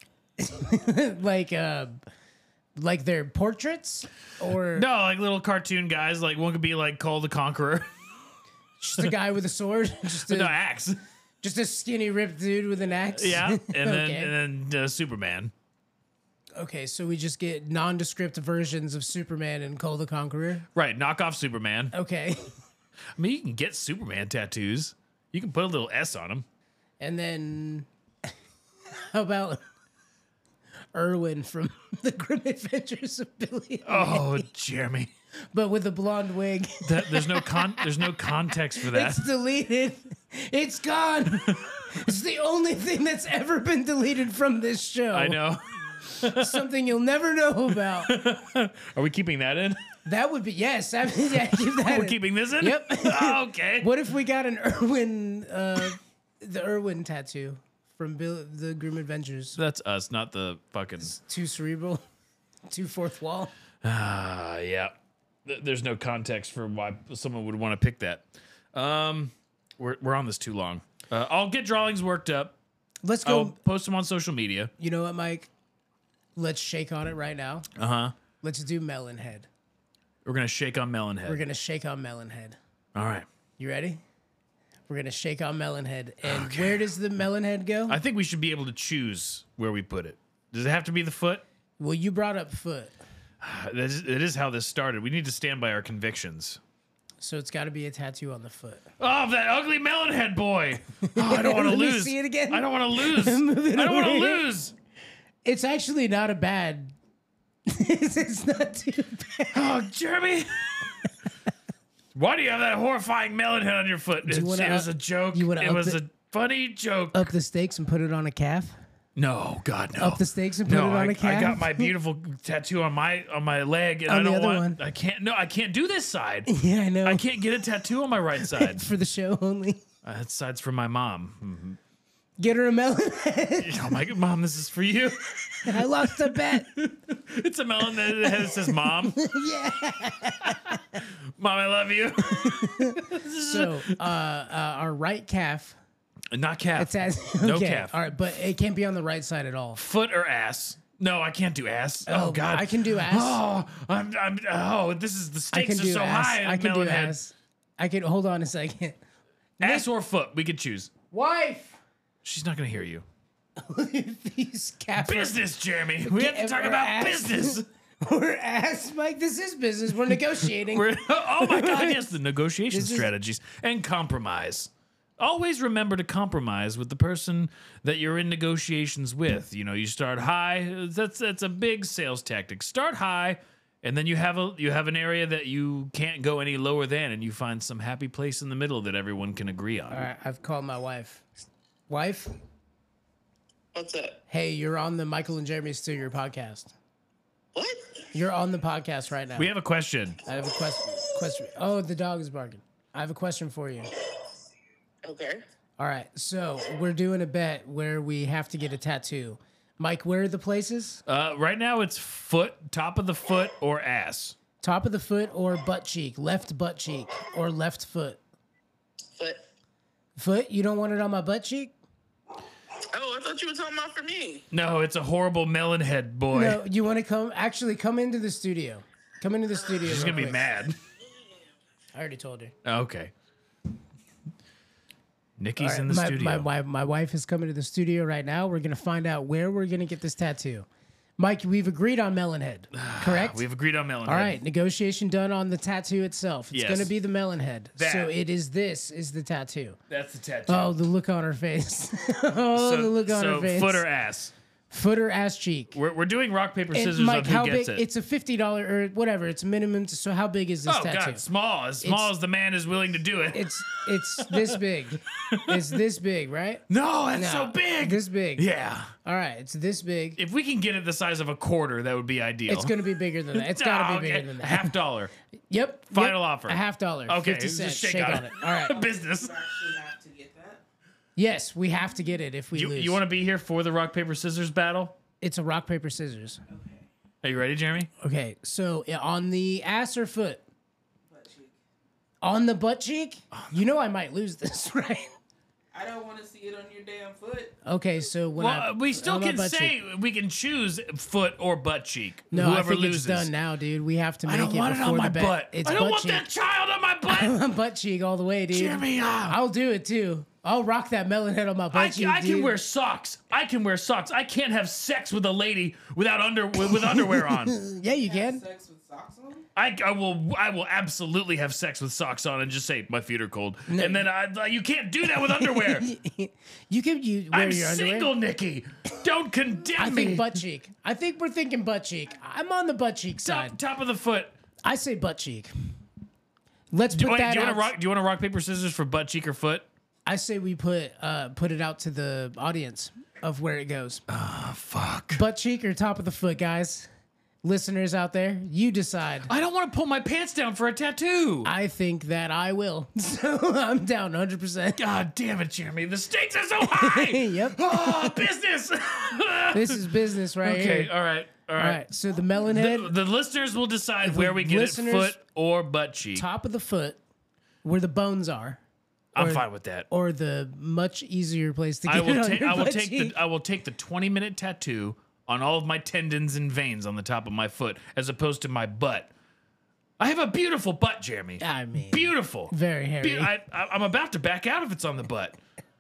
like uh, like their portraits or No, like little cartoon guys. Like one could be like Cole the Conqueror. just a guy with a sword, just a, no axe. just a skinny ripped dude with an axe. Yeah, and then Okay. and then uh, Superman. Okay, so we just get nondescript versions of Superman and Cole the Conqueror. Right, knock off Superman. Okay, I mean, you can get Superman tattoos. You can put a little S on them. and then how about Erwin from the Grim Adventures of Billy? and Oh, Mandy, Jeremy. but with a blonde wig. That, there's no con. There's no context for that. It's deleted. It's gone. It's the only thing that's ever been deleted from this show. I know. Something you'll never know about. Are we keeping that in? That would be yes. I mean, yeah, keep that We're in. keeping this in. Yep. Oh, okay. What if we got an Irwin, uh, the Irwin tattoo from Bill, the Grim Adventures? That's us, not the fucking. Too cerebral, too fourth wall. Ah, yeah. Th- There's no context for why someone would want to pick that. Um, we're we're on this too long. Uh, I'll get drawings worked up. Let's go. I'll post them on social media. You know what, Mike? Let's shake on it right now. Uh huh. Let's do Melon Head. We're gonna shake on Melon Head. We're gonna shake on Melon Head. All right. You ready? We're gonna shake on Melon Head. And where does the Melon Head go? I think we should be able to choose where we put it. Does it have to be the foot? Well, you brought up foot, That is, it is how this started. We need to stand by our convictions. so it's got to be a tattoo on the foot. Oh, that ugly melon head boy! Oh, I don't want to Let me lose. see it again. I don't want to lose. Move it I don't want to over here. lose. It's actually not a bad. it's, it's not too bad. Oh, Jeremy. Why do you have that horrifying melon head on your foot? you It, wanna it was up- a joke. you wanna It up was the- a funny joke. Up the stakes and put it on a calf. No, God, no. Up the stakes and put no, it on I, a calf. I got my beautiful tattoo on my on my leg, and On I the don't other want. one. I can't. No, I can't do this side. Yeah, I know. I can't get a tattoo on my right side. It's for the show only. Uh, that side's for my mom. Get her a melon head. Oh my God, Mom, this is for you. I lost a bet. It's a melon that says "Mom." Yeah. Mom, I love you. So, uh, uh, our right calf. Not calf. It's as No okay. calf. All right, but it can't be on the right side at all. Foot or ass? No, I can't do ass. Oh, Oh, God, I can do ass. Oh, I'm. I'm. Oh, this is the I stakes can are do so ass. high. I can do melon head. ass. I can hold on a second. Ass or foot? We could choose. Wife. She's not gonna hear you. These calf Business, Jeremy. We have to talk or about ass. business. We're ass, Mike. This is business. We're negotiating. We're, oh my God, yes, the negotiation This is- strategies and compromise. Always remember to compromise with the person that you're in negotiations with. You know, you start high. That's that's a big sales tactic. Start high, and then you have a you have an area that you can't go any lower than, and you find some happy place in the middle that everyone can agree on. All right, I've called my wife. Wife, What's up? hey, you're on the Michael and Jeremy Steal Your podcast. What? You're on the podcast right now. We have a question. I have a question. Question. Oh, the dog is barking. I have a question for you. Okay. All right, so we're doing a bet where we have to get a tattoo. Mike, where are the places? Uh, right now, it's foot, top of the foot, or ass. Top of the foot or butt cheek? Left butt cheek or left foot? Foot. Foot? You don't want it on my butt cheek? Oh, I thought thought you were talking about for me. No, it's a horrible melon head boy. No, you want to come? Actually, come into the studio. Come into the studio. She's real gonna be quick. mad. I already told her. Okay. Nikki's All right, in the my, studio. My, my, my wife is coming to the studio right now. We're gonna find out where we're gonna get this tattoo. Mike, we've agreed on melon head, correct? We've agreed on melon All head. right, negotiation done on the tattoo itself. It's Yes. gonna be the melon head. That. So it is. This is the tattoo. That's the tattoo. Oh, the look on her face. oh, so, the look on so her face. foot or ass. Foot or ass cheek. We're, we're doing rock, paper, And scissors Mike, on who how gets big? it. It's a fifty dollar or whatever. It's minimum. To, so how big is this oh, tattoo? God, small. As small It's- as the man is willing to do it. It's it's this big. It's this big, right? no, that's No, so big. This big. yeah. All right, it's this big. If we can get it the size of a quarter, that would be ideal. It's gonna be bigger than that. It's gotta Oh, be bigger okay. than that. A half dollar. Yep. Final yep, offer. A half dollar. Okay, Fifty just cents. shake, Shake on, on it. All right. Business. Actually have to get that. Yes, we have to get it if we You, lose. you want to be here for the rock, paper, scissors battle? It's a rock paper scissors. Are you ready, Jeremy? Okay, so yeah, on the ass or foot? On the butt cheek? You know I might lose this, right? I don't want to see it on your damn foot. Okay, so when Well, I uh, we still on my can butt say cheek. we can choose foot or butt cheek. No, Whoever I think loses. it's done now, dude. We have to make I don't it want it before on my the bet. butt. It's I don't butt want cheek. that child on my butt. butt cheek all the way, dude. Jeremy, ah. I'll do it too. I'll rock that melon head on my butt I, cheek, I can dude. wear socks. I can wear socks. I can't have sex with a lady without under with, with underwear on. Yeah, you can. Sex with socks on? I, I will I will absolutely have sex with socks on and just say my feet are cold. And then I, like, you can't do that with underwear. You can you wear I'm your underwear. single, Nikki. Don't condemn I me. think butt cheek. I think we're thinking butt cheek. I'm on the butt cheek side. top, top of the foot. I say butt cheek. Let's put Do, wait, that do you out. want to rock? Do you want to rock paper scissors for butt cheek or foot? I say we put uh put it out to the audience of where it goes. Oh fuck. Butt cheek or top of the foot, guys. Listeners out there, you decide. I don't want to pull my pants down for a tattoo. I think that I will. So I'm down one hundred percent. God damn it, Jeremy. The stakes are so high. Yep. Oh, business. This is business right okay, here. all right. All All right. right. So the melon head, The, the listeners will decide The where we get it, listeners- foot or butt cheek. top of the foot, where the bones are, I'm or- fine with that. or the much easier place to get I it will on take. your I will butt take cheek. the. I will take the twenty minute tattoo on all of my tendons and veins on the top of my foot, as opposed to my butt. I have a beautiful butt, Jeremy. I mean, Beautiful. very hairy. Be- I, I, I'm about to back out if it's on the butt.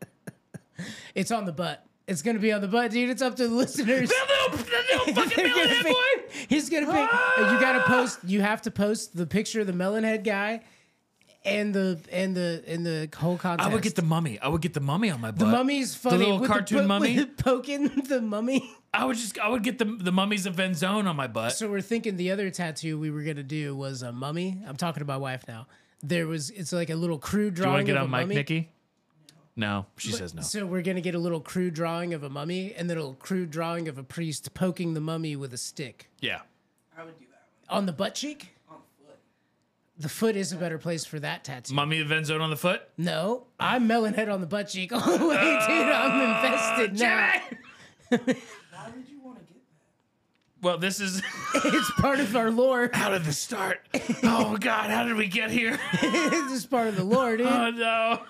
It's on the butt. It's gonna be on the butt, dude. It's up to the listeners. That little, that little fucking They're melon gonna head pick- boy. He's gonna pick. You gotta post. You have to post the picture of the melon head guy, and the and the and the whole contest. I would get the mummy. I would get the mummy on my butt. the mummy's funny. little with cartoon the, po- mummy? with poking the mummy. I would just. I would get the the mummies of Venzone on my butt. So we're thinking the other tattoo we were gonna do was a mummy. I'm talking to my wife now. There was. It's like a little crude Do you want drawing to get of on a Mike, mummy. Nikki? No, she says no. So we're gonna get a little crude drawing of a mummy, and then a little crude drawing of a priest poking the mummy with a stick Yeah. I would do that one. on the butt cheek. On foot. The foot is a better place for that tattoo. Mummy of Venzone on the foot. No, I'm melon head on the butt cheek all the way, dude. I'm invested now. Jeremy! Why would you want to get that? Well, this is It's part of our lore. how did this start? Oh God, how did we get here? This is part of the lore, dude. Oh no.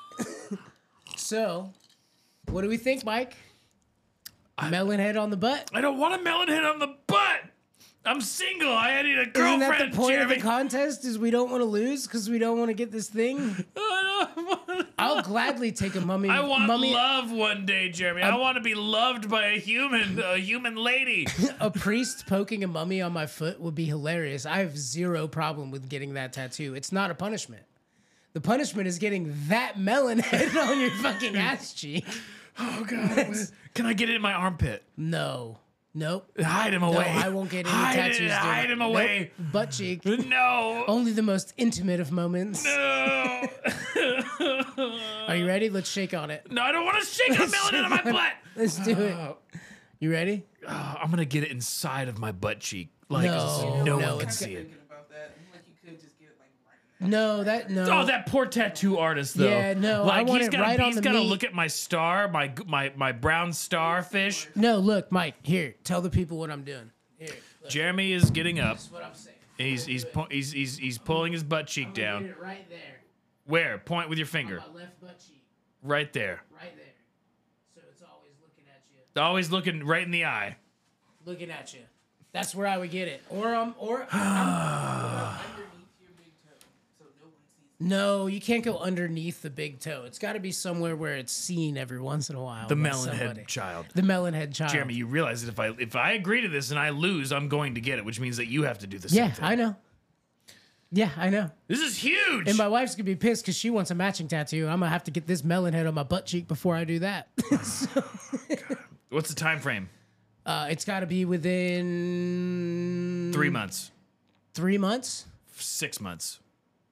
So, what do we think, Mike? Melon head on the butt. I don't want a melon head on the butt. I'm single. I need a Isn't girlfriend. that the point Jeremy. of the contest? Is we don't want to lose because we don't want to get this thing. I don't want- I'll gladly take a mummy. I want mummy, love one day, Jeremy. I want to be loved by a human, a human lady. a priest poking a mummy on my foot would be hilarious. I have zero problem with getting that tattoo. It's not a punishment. The punishment is getting that melon head on your fucking ass cheek. Oh God. Can I get it in my armpit? No. Nope. Hide him No, away. I won't get any hide tattoos. It, dude. hide him Nope. away. Butt cheek. No. Only the most intimate of moments. No. Are you ready? Let's shake on it. No, I don't want to shake a melon out of my butt. Let's do it. You ready? Oh, I'm gonna get it inside of my butt cheek, like No, so no, no, one can it's- see it. Thinking about that. I'm like, you could just get it like right in No, that no. Oh, that poor tattoo artist, though. Yeah, no, I like want he's it gotta, right on he's the gotta meat. look at my star, my my my brown starfish. No, look, Mike. Here, tell the people what I'm doing. Here, look, Jeremy is getting up. that's what I'm saying. He's he's pu- he's he's he's pulling his butt cheek Get down. it right there. Where? Point with your finger. My left butt cheek, Right there. right there. So it's always looking at Always looking right in the eye. Looking at you. That's where I would get it. Or um, or I'm, Underneath your big toe, so no one sees. no, you can't go underneath the big toe. It's got to be somewhere where it's seen every once in a while. The by melon somebody. head child. The melon head child. Jeremy, you realize that if I if I agree to this and I lose, I'm going to get it, which means that you have to do the same Yeah, thing. I know. Yeah, I know. This is huge. And my wife's gonna be pissed because she wants a matching tattoo. I'm gonna have to get this melon head on my butt cheek before I do that. So, What's the time frame? uh, it's got to be within Three months. three months, Six months.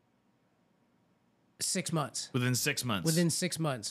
six months. Within six months. Within six months.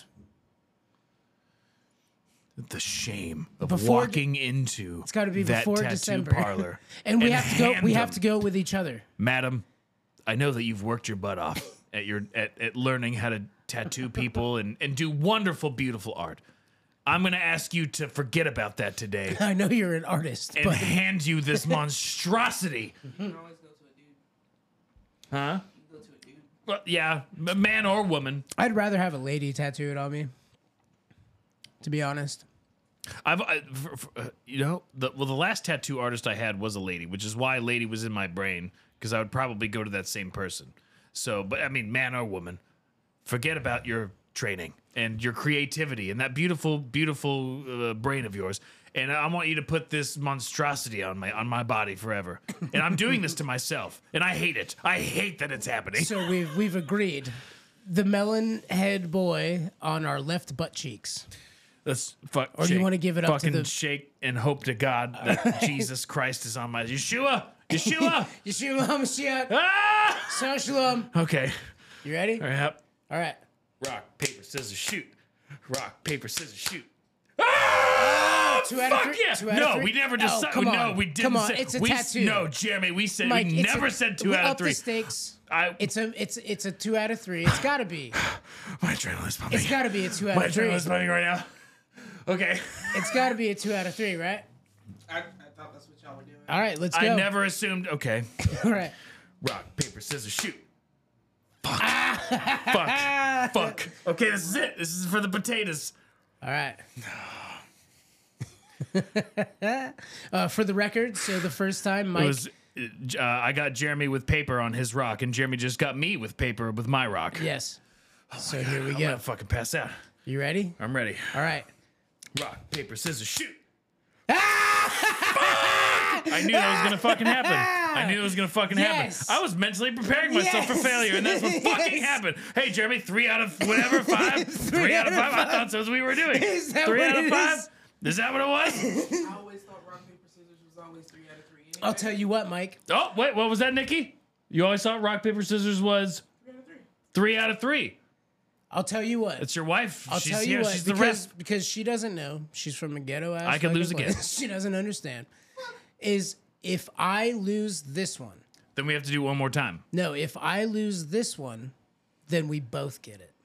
the shame of Before- walking into It's got to be that before tattoo December. parlor. and we and have to go. hand We have them- to go with each other. Madam, I know that you've worked your butt off at your at, at learning how to tattoo people and, and do wonderful, beautiful art. I'm gonna ask you to forget about that today I know you're an artist, and but hand you this monstrosity. You can always go to a dude. Huh? You can go to a dude. Well, yeah, a man or woman. I'd rather have a lady tattoo it on me. To be honest. I've, I, for, for, uh, you know, the, well, the last tattoo artist I had was a lady, which is why lady was in my brain because I would probably go to that same person. So, but I mean, man or woman, forget about your training and your creativity and that beautiful, beautiful uh, brain of yours. And I want you to put this monstrosity on my on my body forever. And I'm doing this to myself, and I hate it. I hate that it's happening. So we've we've agreed. The melon head boy on our left butt cheeks. Let's fuck. Or do you shake- wanna give it up to fucking the- shake and hope to God that Jesus Christ is on my Yeshua, Yeshua. Yeshua HaMashiach. ah! Shalom, shalom. Okay. You ready? All right. Yep. All right. Rock, paper, scissors, shoot. Rock, paper, scissors, shoot. Ah! Two out of Fuck three- yeah! two out of no, three? we never Oh, decided. come no, on. we didn't. Come on, say, it's a we, tattoo. No, Jeremy, we said Mike, we it's never a- said two we out of up three. the stakes. I, It's a it's it's a two out of three. It's got to be. my adrenaline's pumping. It's got to be a two out my of three. adrenaline's pumping right now. Okay. It's got to be a two out of three, right? I, I thought that's what y'all were doing. All right, let's go. I never assumed. Okay. All right. Rock, paper, scissors, shoot. Fuck. Fuck. Fuck. Okay, this is it. This is for the potatoes. All right. uh, for the record, so the first time Mike It was. Uh, I got Jeremy with paper on his rock, and Jeremy just got me with paper with my rock. Yes. so here we I'm go. gonna fucking pass out. You ready? I'm ready. All right. Rock, paper, scissors, shoot. I knew that was gonna fucking happen. I knew it was gonna fucking Yes. happen. I was mentally preparing myself for Yes. failure, and that's what fucking Yes. happened. Hey, Jeremy, three out of whatever, five. three, out of five. I thought that's what we were doing. Is that three what out of it five. is? Is that what it was? I always thought rock, paper, scissors was always three out of three. Anyway. I'll tell you what, Mike. Oh, wait, what was that, Nikki? You always thought rock, paper, scissors was Three out of three. three out of three. I'll tell you what. It's your wife. I'll She's tell you here. what. She's the because, rest. because she doesn't know. She's from a ghetto ass. I could lose fucking again. place. She doesn't understand. Is if I lose this one. Then we have to do one more time. No, if I lose this one, then we both get it.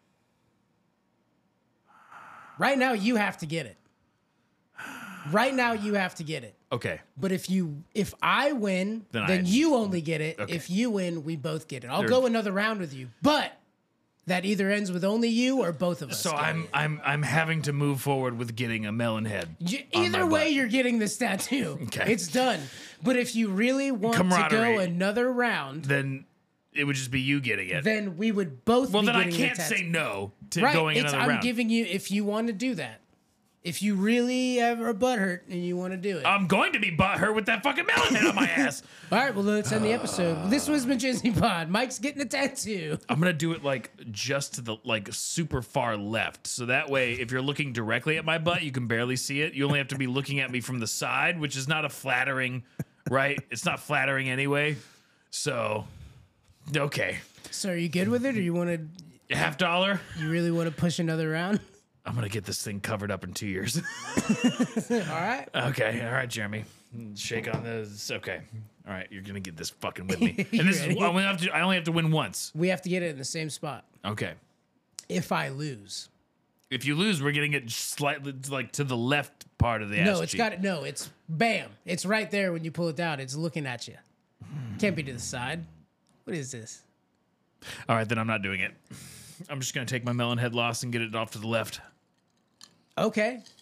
Right now, you have to get it. Right now, you have to get it. Okay. But if you, if I win, Then then, I- you only get it. Okay. If you win, we both get it. I'll There- go another round with you, but that either ends with only you or both of us. So getting I'm it. I'm I'm having to move forward with getting a melon head. You- on either my way, butt. you're getting this tattoo. Okay. It's done. But if you really want to go Camaraderie. another round, Then it would just be you getting it. then we would both. well, be then I getting the can't tattoo. say no to Right. going It's, another I'm round. giving you if you want to do that. If you really have a butt hurt and you want to do it. I'm going to be butthurt with that fucking melon head on my ass. All right, well, let's end the episode. This was Machisney Pod. Mike's getting a tattoo. I'm gonna do it like just to the like super far left, so that way, if you're looking directly at my butt, you can barely see it. You only have to be looking at me from the side, which is not a flattering, right? It's not flattering anyway. So, okay, So are you good with it or you want to, half dollar. you really want to push another round? I'm gonna get this thing covered up in two years. All right. Okay, all right, Jeremy. Shake on this. Okay, all right. You're gonna get this fucking with me. And this is ready? I only have to. I only have to win once. We have to get it in the same spot. Okay. If I lose. If you lose, we're getting it slightly like to the left part of the ass. No, it's cheek. got it. No, it's bam. It's right there when you pull it down. It's looking at you. Can't be to the side. What is this? All right, then I'm not doing it. I'm just gonna take my melon head loss and get it off to the left. Okay.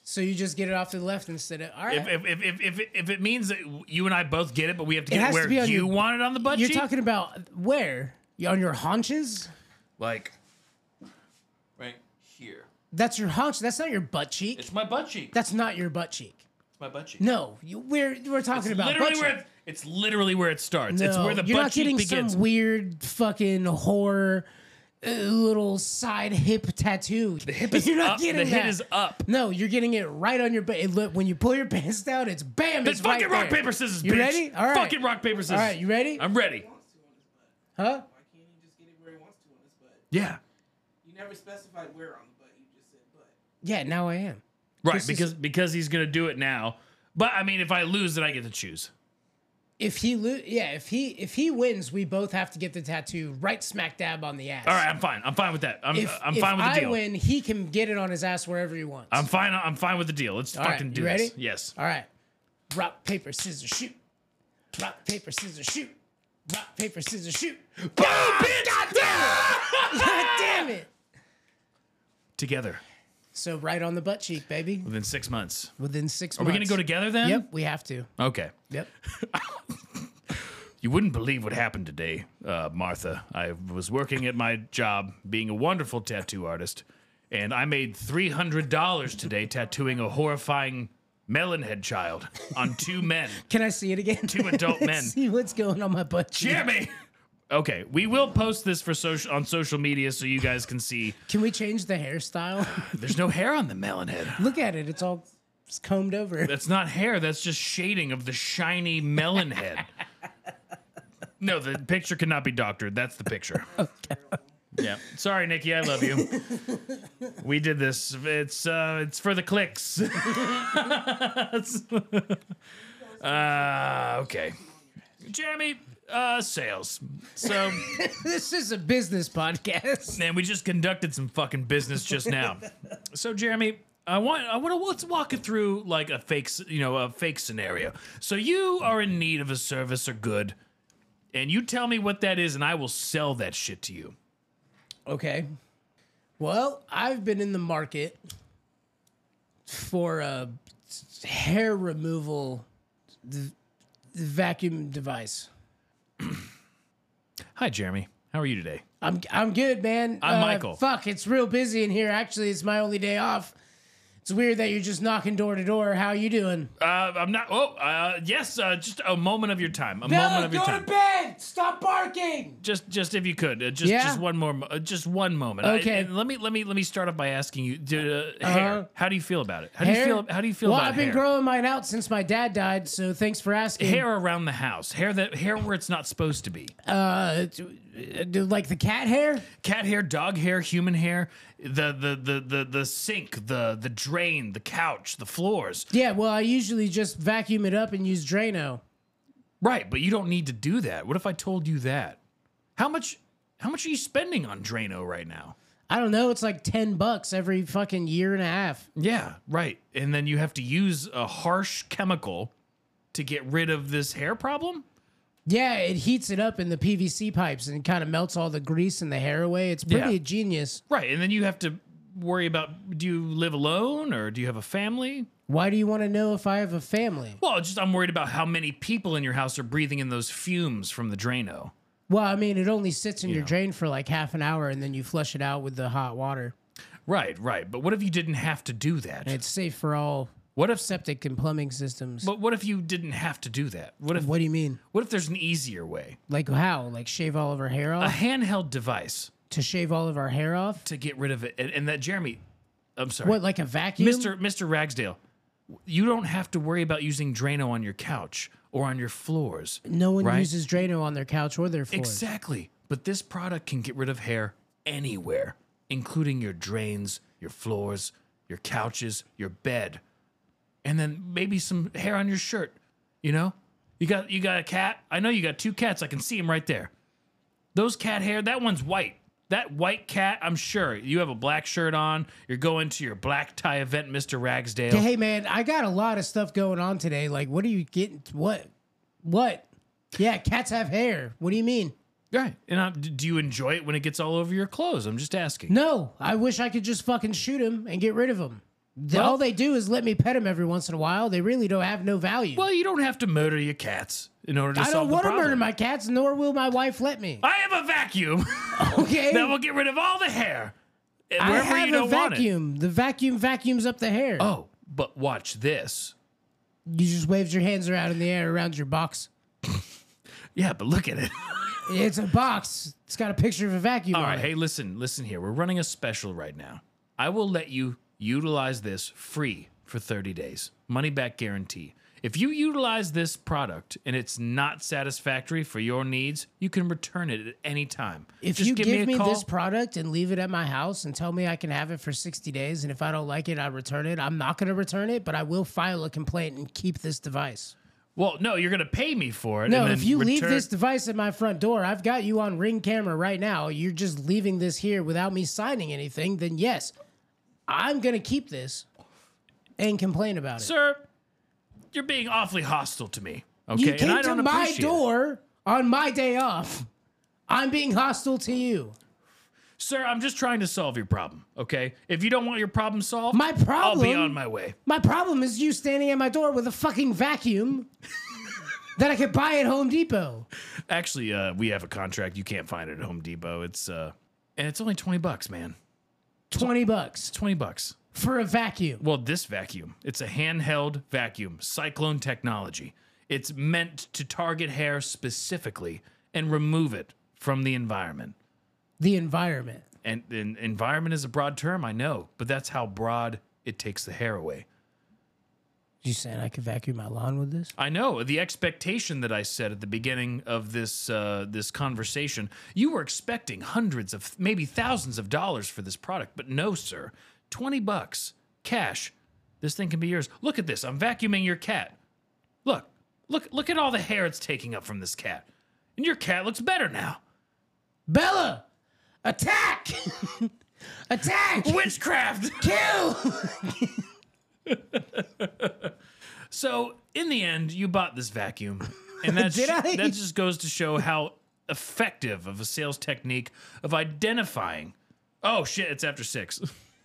So you just get it off to the left instead of all right. If if, if if if it, if it means that you and I both get it, but we have to It get has it to where be on you your- want it on the butt You're cheek, talking about where? On your haunches? like Right here. That's your haunch. That's not your butt cheek. it's my butt cheek. That's not your butt cheek. It's my butt cheek. No, you, we're we're talking It's about literally butt where cheek. it, it's literally where it starts. No, it's where the you're butt not cheek getting begins. some weird fucking horror uh, little side hip tattoo. The hip is you're not up. getting The that. hip is up. No, you're getting it right on your butt. It look when you pull your pants down, it's bam. It's It's fucking right rock there. paper scissors. You bitch. ready? All right. Fucking rock paper scissors. All right, you ready? I'm ready. Huh? Why can't he just get it where he wants to on his butt? Yeah. You never specified where on the butt. You just said butt. Yeah, now I am. Right, This is- because because he's gonna do it now. But I mean, if I lose, then I get to choose. If he lo- yeah, if he if he wins, we both have to get the tattoo right smack dab on the ass. All right, I'm fine. I'm fine with that. I'm If, I'm if fine with the I deal. win, he can get it on his ass wherever he wants. I'm fine. I'm fine with the deal. Let's All right, fucking do you ready? this. Yes. All right. Rock, paper, scissors, shoot. Rock, paper, scissors, shoot. Rock, paper, scissors, shoot. Boom, bitch! God damn it! God damn it! Together So right on the butt cheek, baby. within six months. Within six Are months. we gonna go together then? Yep, we have to. Okay. Yep. You wouldn't believe what happened today, uh, Martha. I was working at my job, being a wonderful tattoo artist, and I made three hundred dollars today tattooing a horrifying melon head child on two men. Can I see it again? Two adult men. See what's going on my butt cheek. Jeremy! Okay, we will post this for social on social media so you guys can see. Can we change the hairstyle? There's no hair on the melon head. Look at it. It's all it's combed over. That's not hair. That's just shading of the shiny melon head. No, the picture cannot be doctored. That's the picture. Okay. Yeah. Sorry, Nikki. I love you. We did this. It's uh, it's for the clicks. uh, okay. Jeremy, uh, sales. So, This is a business podcast. man, we just conducted some fucking business just now. So, Jeremy, I want I want to let's walk it through like a fake, s- you know, a fake scenario. So you are in need of a service or good, and you tell me what that is, and I will sell that shit to you. Okay. Well, I've been in the market for a hair removal v- vacuum device. Hi, Jeremy. How are you today? I'm I'm good, man. I'm Uh, Michael. Fuck, it's real busy in here. Actually, it's my only day off. It's weird that you're just knocking door to door. How you doing? Uh, I'm not. Oh, uh, yes. Uh, just a moment of your time. A Bella, moment of your go time. to bed. Stop barking. Just, just if you could, uh, just, Yeah? just one more, mo- uh, just one moment. I- Okay. and let me, let me, let me start off by asking you, do, uh, Uh-huh. hair. How do you feel about it? How do you Hair? feel? How do you feel well, about I've been hair? growing mine out since my dad died. So thanks for asking. Hair around the house, hair that hair where it's not supposed to be. Uh, do like the cat hair? Cat hair, dog hair, human hair, the the the the the sink, the the drain, the couch, the floors. Yeah. Well, I usually just vacuum it up and use Drano. Right, but you don't need to do that. What if I told you that? How much how much are you spending on Drano right now? I don't know. It's like ten bucks every fucking year and a half. Yeah, right. And then you have to use a harsh chemical to get rid of this hair problem? Yeah, it heats it up in the P V C pipes and kind of melts all the grease and the hair away. It's pretty Yeah. genius. Right, and then you have to worry about, do you live alone or do you have a family? Why do you want to know if I have a family? Well, just I'm worried about how many people in your house are breathing in those fumes from the Drano. Well, I mean, it only sits in your know. drain for like half an hour and then you flush it out with the hot water. Right, right. But what if you didn't have to do that? And it's safe for all What if septic and plumbing systems. But what if you didn't have to do that? What if What do you mean? what if there's an easier way? Like how? Like shave all of our hair A off? handheld device To shave all of our hair off? to get rid of it. And, and that Jeremy, I'm sorry. What, like a vacuum? Mister Mister Ragsdale, you don't have to worry about using Drano on your couch or on your floors. No one right? uses Drano on their couch or their floors. Exactly. But this product can get rid of hair anywhere, including your drains, your floors, your couches, your bed, and then maybe some hair on your shirt. You know? You got you got a cat? I know you got two cats. I can see them right there. Those cat hair, that one's white. That white cat, I'm sure. You have a black shirt on. You're going to your black tie event, Mister Ragsdale. Hey man, I got a lot of stuff going on today. Like, what are you getting? What? What? Yeah, cats have hair. What do you mean? Right. And uh, d- do you enjoy it when it gets all over your clothes? I'm just asking. No, I wish I could just fucking shoot him and get rid of him. The- Well- all they do is let me pet them every once in a while. They really don't have no value. Well, you don't have to murder your cats in order to I solve don't the want to problem. murder my cats, nor will my wife let me. I have a vacuum Okay. that will get rid of all the hair I wherever have you a don't want it. vacuum. The vacuum vacuums up the hair. Oh, but watch this. You just waved your hands around in the air around your box. Yeah, but look at it. It's a box. It's got a picture of a vacuum All on right, it. hey, listen, listen here. We're running a special right now. I will let you utilize this free for thirty days. Money back guarantee. If you utilize this product and it's not satisfactory for your needs, you can return it at any time. If Just you give, give me, me, a call. this product and leave it at my house and tell me I can have it for sixty days, and if I don't like it, I return it. I'm not going to return it, but I will file a complaint and keep this device. Well, no, you're going to pay me for it. No, and then if you leave return- this device at my front door, I've got you on Ring camera right now. You're just leaving this here without me signing anything, then yes, I'm going to keep this and complain about it. Sir, you're being awfully hostile to me. Okay, you came and I to don't my appreciate it. door on my day off. I'm being hostile to you. Sir, I'm just trying to solve your problem, okay? If you don't want your problem solved, My problem. I'll be on my way. My problem is you standing at my door with a fucking vacuum that I could buy at Home Depot. Actually, uh, we have a contract. You can't find it at Home Depot. It's uh, and it's only twenty bucks, man. Twenty bucks Twenty bucks. for a vacuum. Well, this vacuum, it's a handheld vacuum, Cyclone technology. It's meant to target hair specifically and remove it from the environment. The environment. And, and environment is a broad term, I know, but that's how broad it takes the hair away. You saying I could vacuum my lawn with this? I know the expectation that I said at the beginning of this uh, this conversation. You were expecting hundreds of, maybe thousands of dollars for this product, but no, sir. Twenty bucks, cash. This thing can be yours. Look at this. I'm vacuuming your cat. Look, look, look at all the hair it's taking up from this cat, and your cat looks better now. Bella! Attack! Attack! Witchcraft. Kill! So in the end, you bought this vacuum, and that's Did I? that just goes to show how effective of a sales technique of identifying. Oh shit! It's after six.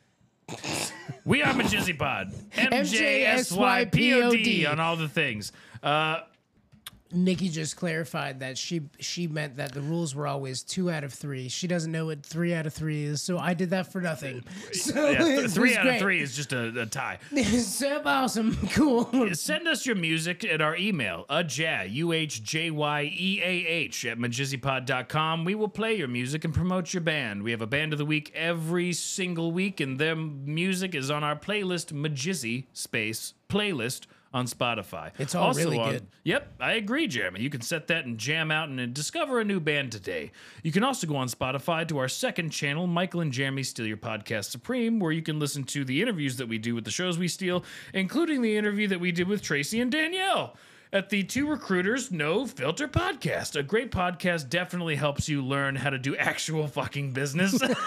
We are Majizzy Pod. M J S Y P O D on all the things. Uh, Nikki just clarified that she she meant that the rules were always two out of three. She doesn't know what three out of three is, so I did that for nothing. So yeah, th- it three was out great. of three is just a, a tie. So awesome, cool. Send us your music at our email, ajay, U H J Y E A H, at majizzypod dot com. We will play your music and promote your band. We have a band of the week every single week, and their music is on our playlist, Majizzy space playlist on Spotify. It's all Also really on- good. Yep, I agree, Jeremy. You can set that and jam out and uh, discover a new band today. You can also go on Spotify to our second channel, Michael and Jeremy Steal Your Podcast Supreme, where you can listen to the interviews that we do with the shows we steal, including the interview that we did with Tracy and Danielle at the Two Recruiters No Filter podcast. A great podcast, definitely helps you learn how to do actual fucking business in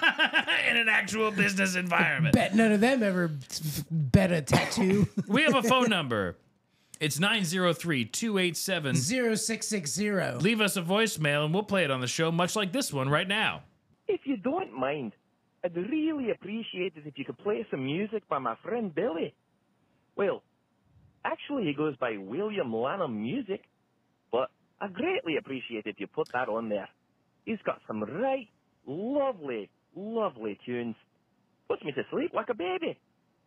an actual business environment. Bet none of them ever bet a tattoo. We have a phone number. It's nine zero three, two eight seven, Zero six six zero. leave us a voicemail and we'll play it on the show, much like this one right now. If you don't mind, I'd really appreciate it if you could play some music by my friend Billy. Well, actually, he goes by William Lanham Music, but I greatly appreciate if you put that on there. He's got some right lovely, lovely tunes. Puts me to sleep like a baby.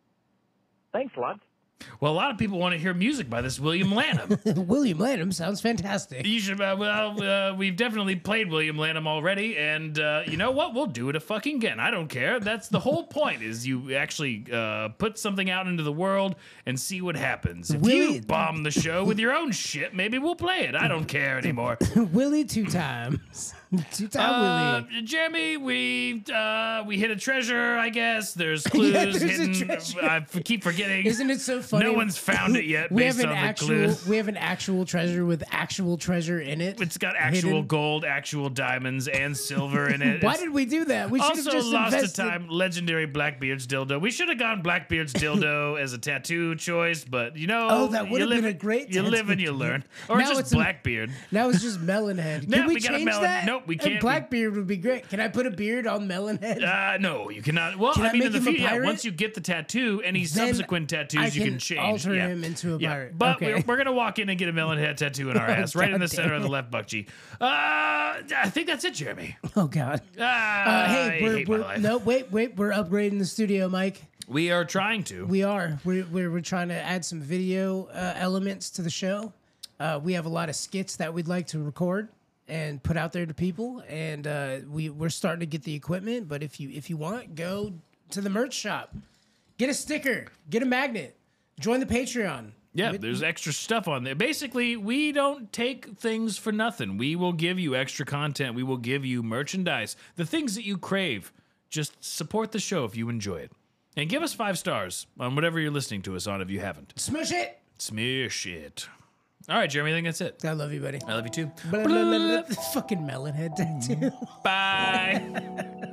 Thanks, lads. Well, a lot of people want to hear music by this William Lanham. William Lanham sounds fantastic. You should, uh, well, uh, we've definitely played William Lanham already, and uh, you know what? We'll do it a fucking again. I don't care. That's the whole point, is you actually uh, put something out into the world and see what happens. If Willie- you bomb the show with your own shit, maybe we'll play it. I don't care anymore. Willie two times. Two time Uh, Willie. Jeremy, we uh, we hit a treasure, I guess. There's clues there's a hidden. treasure. I f- keep forgetting. Isn't it so funny everybody. No one's found it yet We based have an on the actual. clues. We have an actual treasure with actual treasure in it. It's got actual hidden. gold, actual diamonds, and silver in it. Why It's did we do that? We should have also just lost invested. to time. Legendary Blackbeard's dildo. We should have gone Blackbeard's dildo as a tattoo choice, but you know, Oh, that you would have live been a and- great You live and tattoo. you learn, or Now just it's a- Blackbeard. Now it's just Melonhead. Can No, we, we got a change melon- that? nope, we And can't. We- Blackbeard would be great. Can I put a beard on Melonhead? Uh, no, you cannot. Well, Can I I mean, in make the him a future, yeah, pirate? once you get the tattoo, any Then subsequent tattoos I you can can change. alter yeah. him into a Yeah. pirate. But Okay. we're, we're gonna walk in and get a melon head tattoo in our Oh, ass, right in the God center damn of the it. left buck cheek. Uh, I think that's it, Jeremy. Oh God. Uh, Uh, hey, I we're, hate my we're life. no wait wait we're upgrading the studio, Mike. We are trying to. We are. We're, we're, we're trying to add some video uh, elements to the show. Uh, we have a lot of skits that we'd like to record and put out there to people, and uh, we we're starting to get the equipment. But if you if you want, go to the merch shop, get a sticker, get a magnet, join the Patreon. Yeah, With- there's extra stuff on there. Basically, we don't take things for nothing. We will give you extra content. We will give you merchandise, the things that you crave. Just support the show if you enjoy it. And give us five stars on whatever you're listening to us on if you haven't. Smush it. Smish it. All right, Jeremy, I think that's it. I love you, buddy. I love you too. Blah, blah, blah, blah. This fucking melon head tattoo. Bye.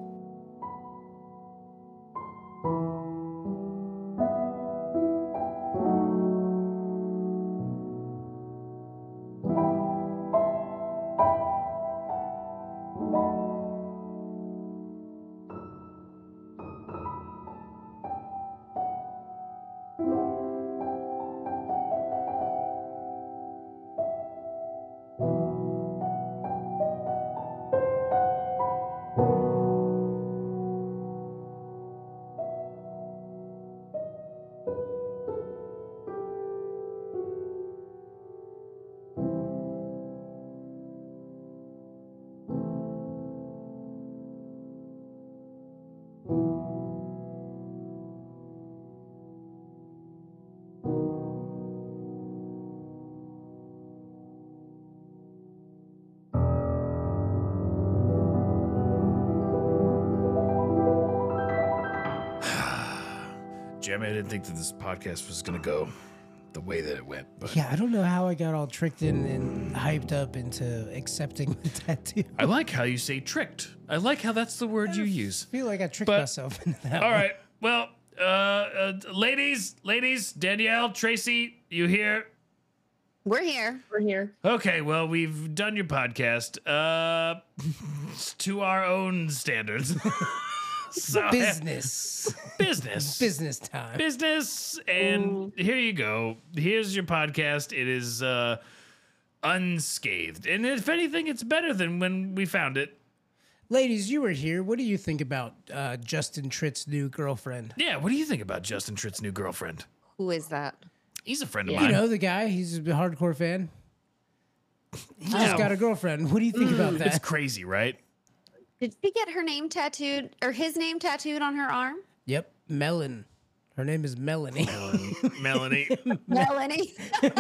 Jeremy, I didn't think that this podcast was going to go the way that it went. But Yeah, I don't know how I got all tricked in and hyped up into accepting the tattoo. I like how you say tricked. I like how that's the word you use. I feel like I tricked But- myself into that. All one. right. Well, uh, uh, ladies, ladies, Danielle, Tracy, you here? We're here. We're here. Okay, well, we've done your podcast uh, to our own standards. so, Business. business. Business time. Business. And here you go. Here's your podcast. It is uh, unscathed. And if anything, it's better than when we found it. Ladies, you were here. What do you think about uh, Justin Tritt's new girlfriend? Yeah, what do you think about Justin Tritt's new girlfriend? Who is that? He's a friend of You mine. know, the guy, he's a hardcore fan. He Yeah. just got a girlfriend. What do you think about It's that? crazy, right? Did she get her name tattooed or his name tattooed on her arm? Yep, Melon. Her name is Melanie. Melanie. Melanie.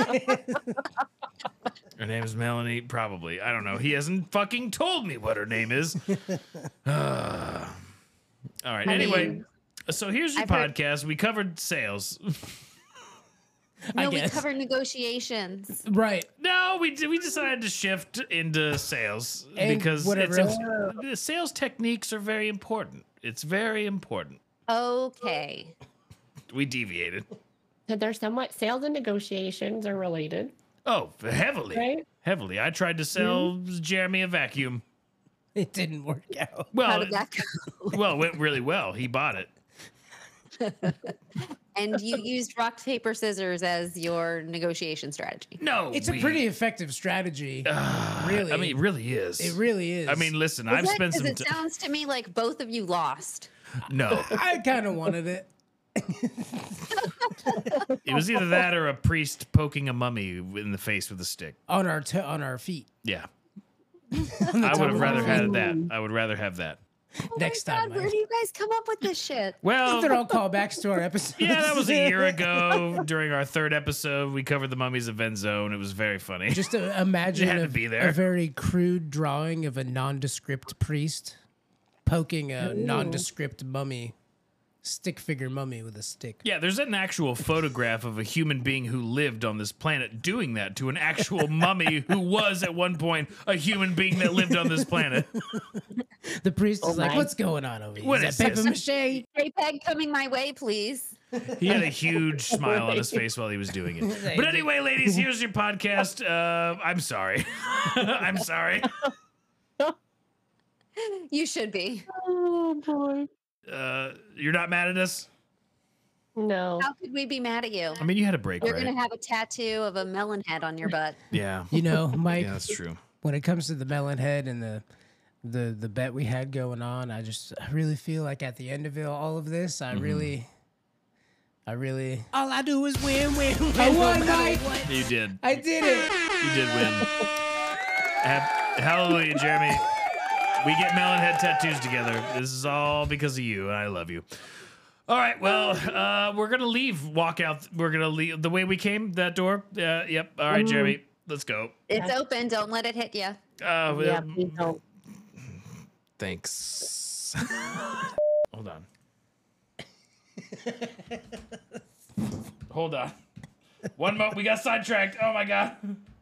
Her name is Melanie, probably. I don't know. He hasn't fucking told me what her name is. Uh, all right. I anyway, mean, so here's your I've heard- podcast. We covered sales. No, we guess. covered negotiations. Right. No, we d- we decided to shift into sales And because whatever it's else. the sales techniques are very important. It's very important. Okay. We deviated. So they're somewhat sales and negotiations are related, Oh, heavily, right? heavily. I tried to sell Jeremy a vacuum. It didn't work out. How Well, did that go? well, it went really well. He bought it. And you used rock, paper, scissors as your negotiation strategy. No, It's a we- pretty effective strategy. really. I mean, it really is. it really is. I mean, listen, Is I've it? spent 'Cause some it time. sounds to me like both of you lost. No, I kind of wanted it. it was either that or a priest poking a mummy in the face with a stick. on our to- on our feet. Yeah, On the I top would have of rather our had feet. that. I would rather have that. Next oh my time, God, where Mike. do you guys come up with this shit? Well, They're all callbacks to our episodes. yeah, that was a year ago. During our third episode, we covered the mummies of Venzone. It was very funny. Just uh, imagine You had a, to be there. a very crude drawing of a nondescript priest poking a nondescript mummy stick figure mummy with a stick. Yeah, there's an actual photograph of a human being who lived on this planet doing that to an actual mummy who was at one point a human being that lived on this planet. The priest Oh is like, my. "What's going on over here? What Is is that paper this? mache?" JPEG coming my way, please. He had a huge smile on his face while he was doing it. But anyway, ladies, here's your podcast. Uh, I'm sorry. I'm sorry. You should be. Oh boy. Uh, you're not mad at us? No. How could we be mad at you? I mean, you had a break, You're right? gonna have a tattoo of a melon head on your butt. Yeah. You know, Mike. Yeah, that's true. When it comes to the melon head and the the the bet we had going on, I just I really feel like at the end of it, all of this, I really, I really, all I do is win, win, win. I won, Mike. You did. I did it. You did win. Hap- Hallelujah, Jeremy. We get melon head tattoos together. This is all because of you, and I love you. All right, well, uh, we're gonna leave. Walk out. We're gonna leave the way we came. That door. Uh, yep. All right, Jeremy. Let's go. It's open. Don't let it hit you. Uh, Yeah, um, please don't. Thanks. Hold on. Hold on. One moment. We got sidetracked. Oh my god.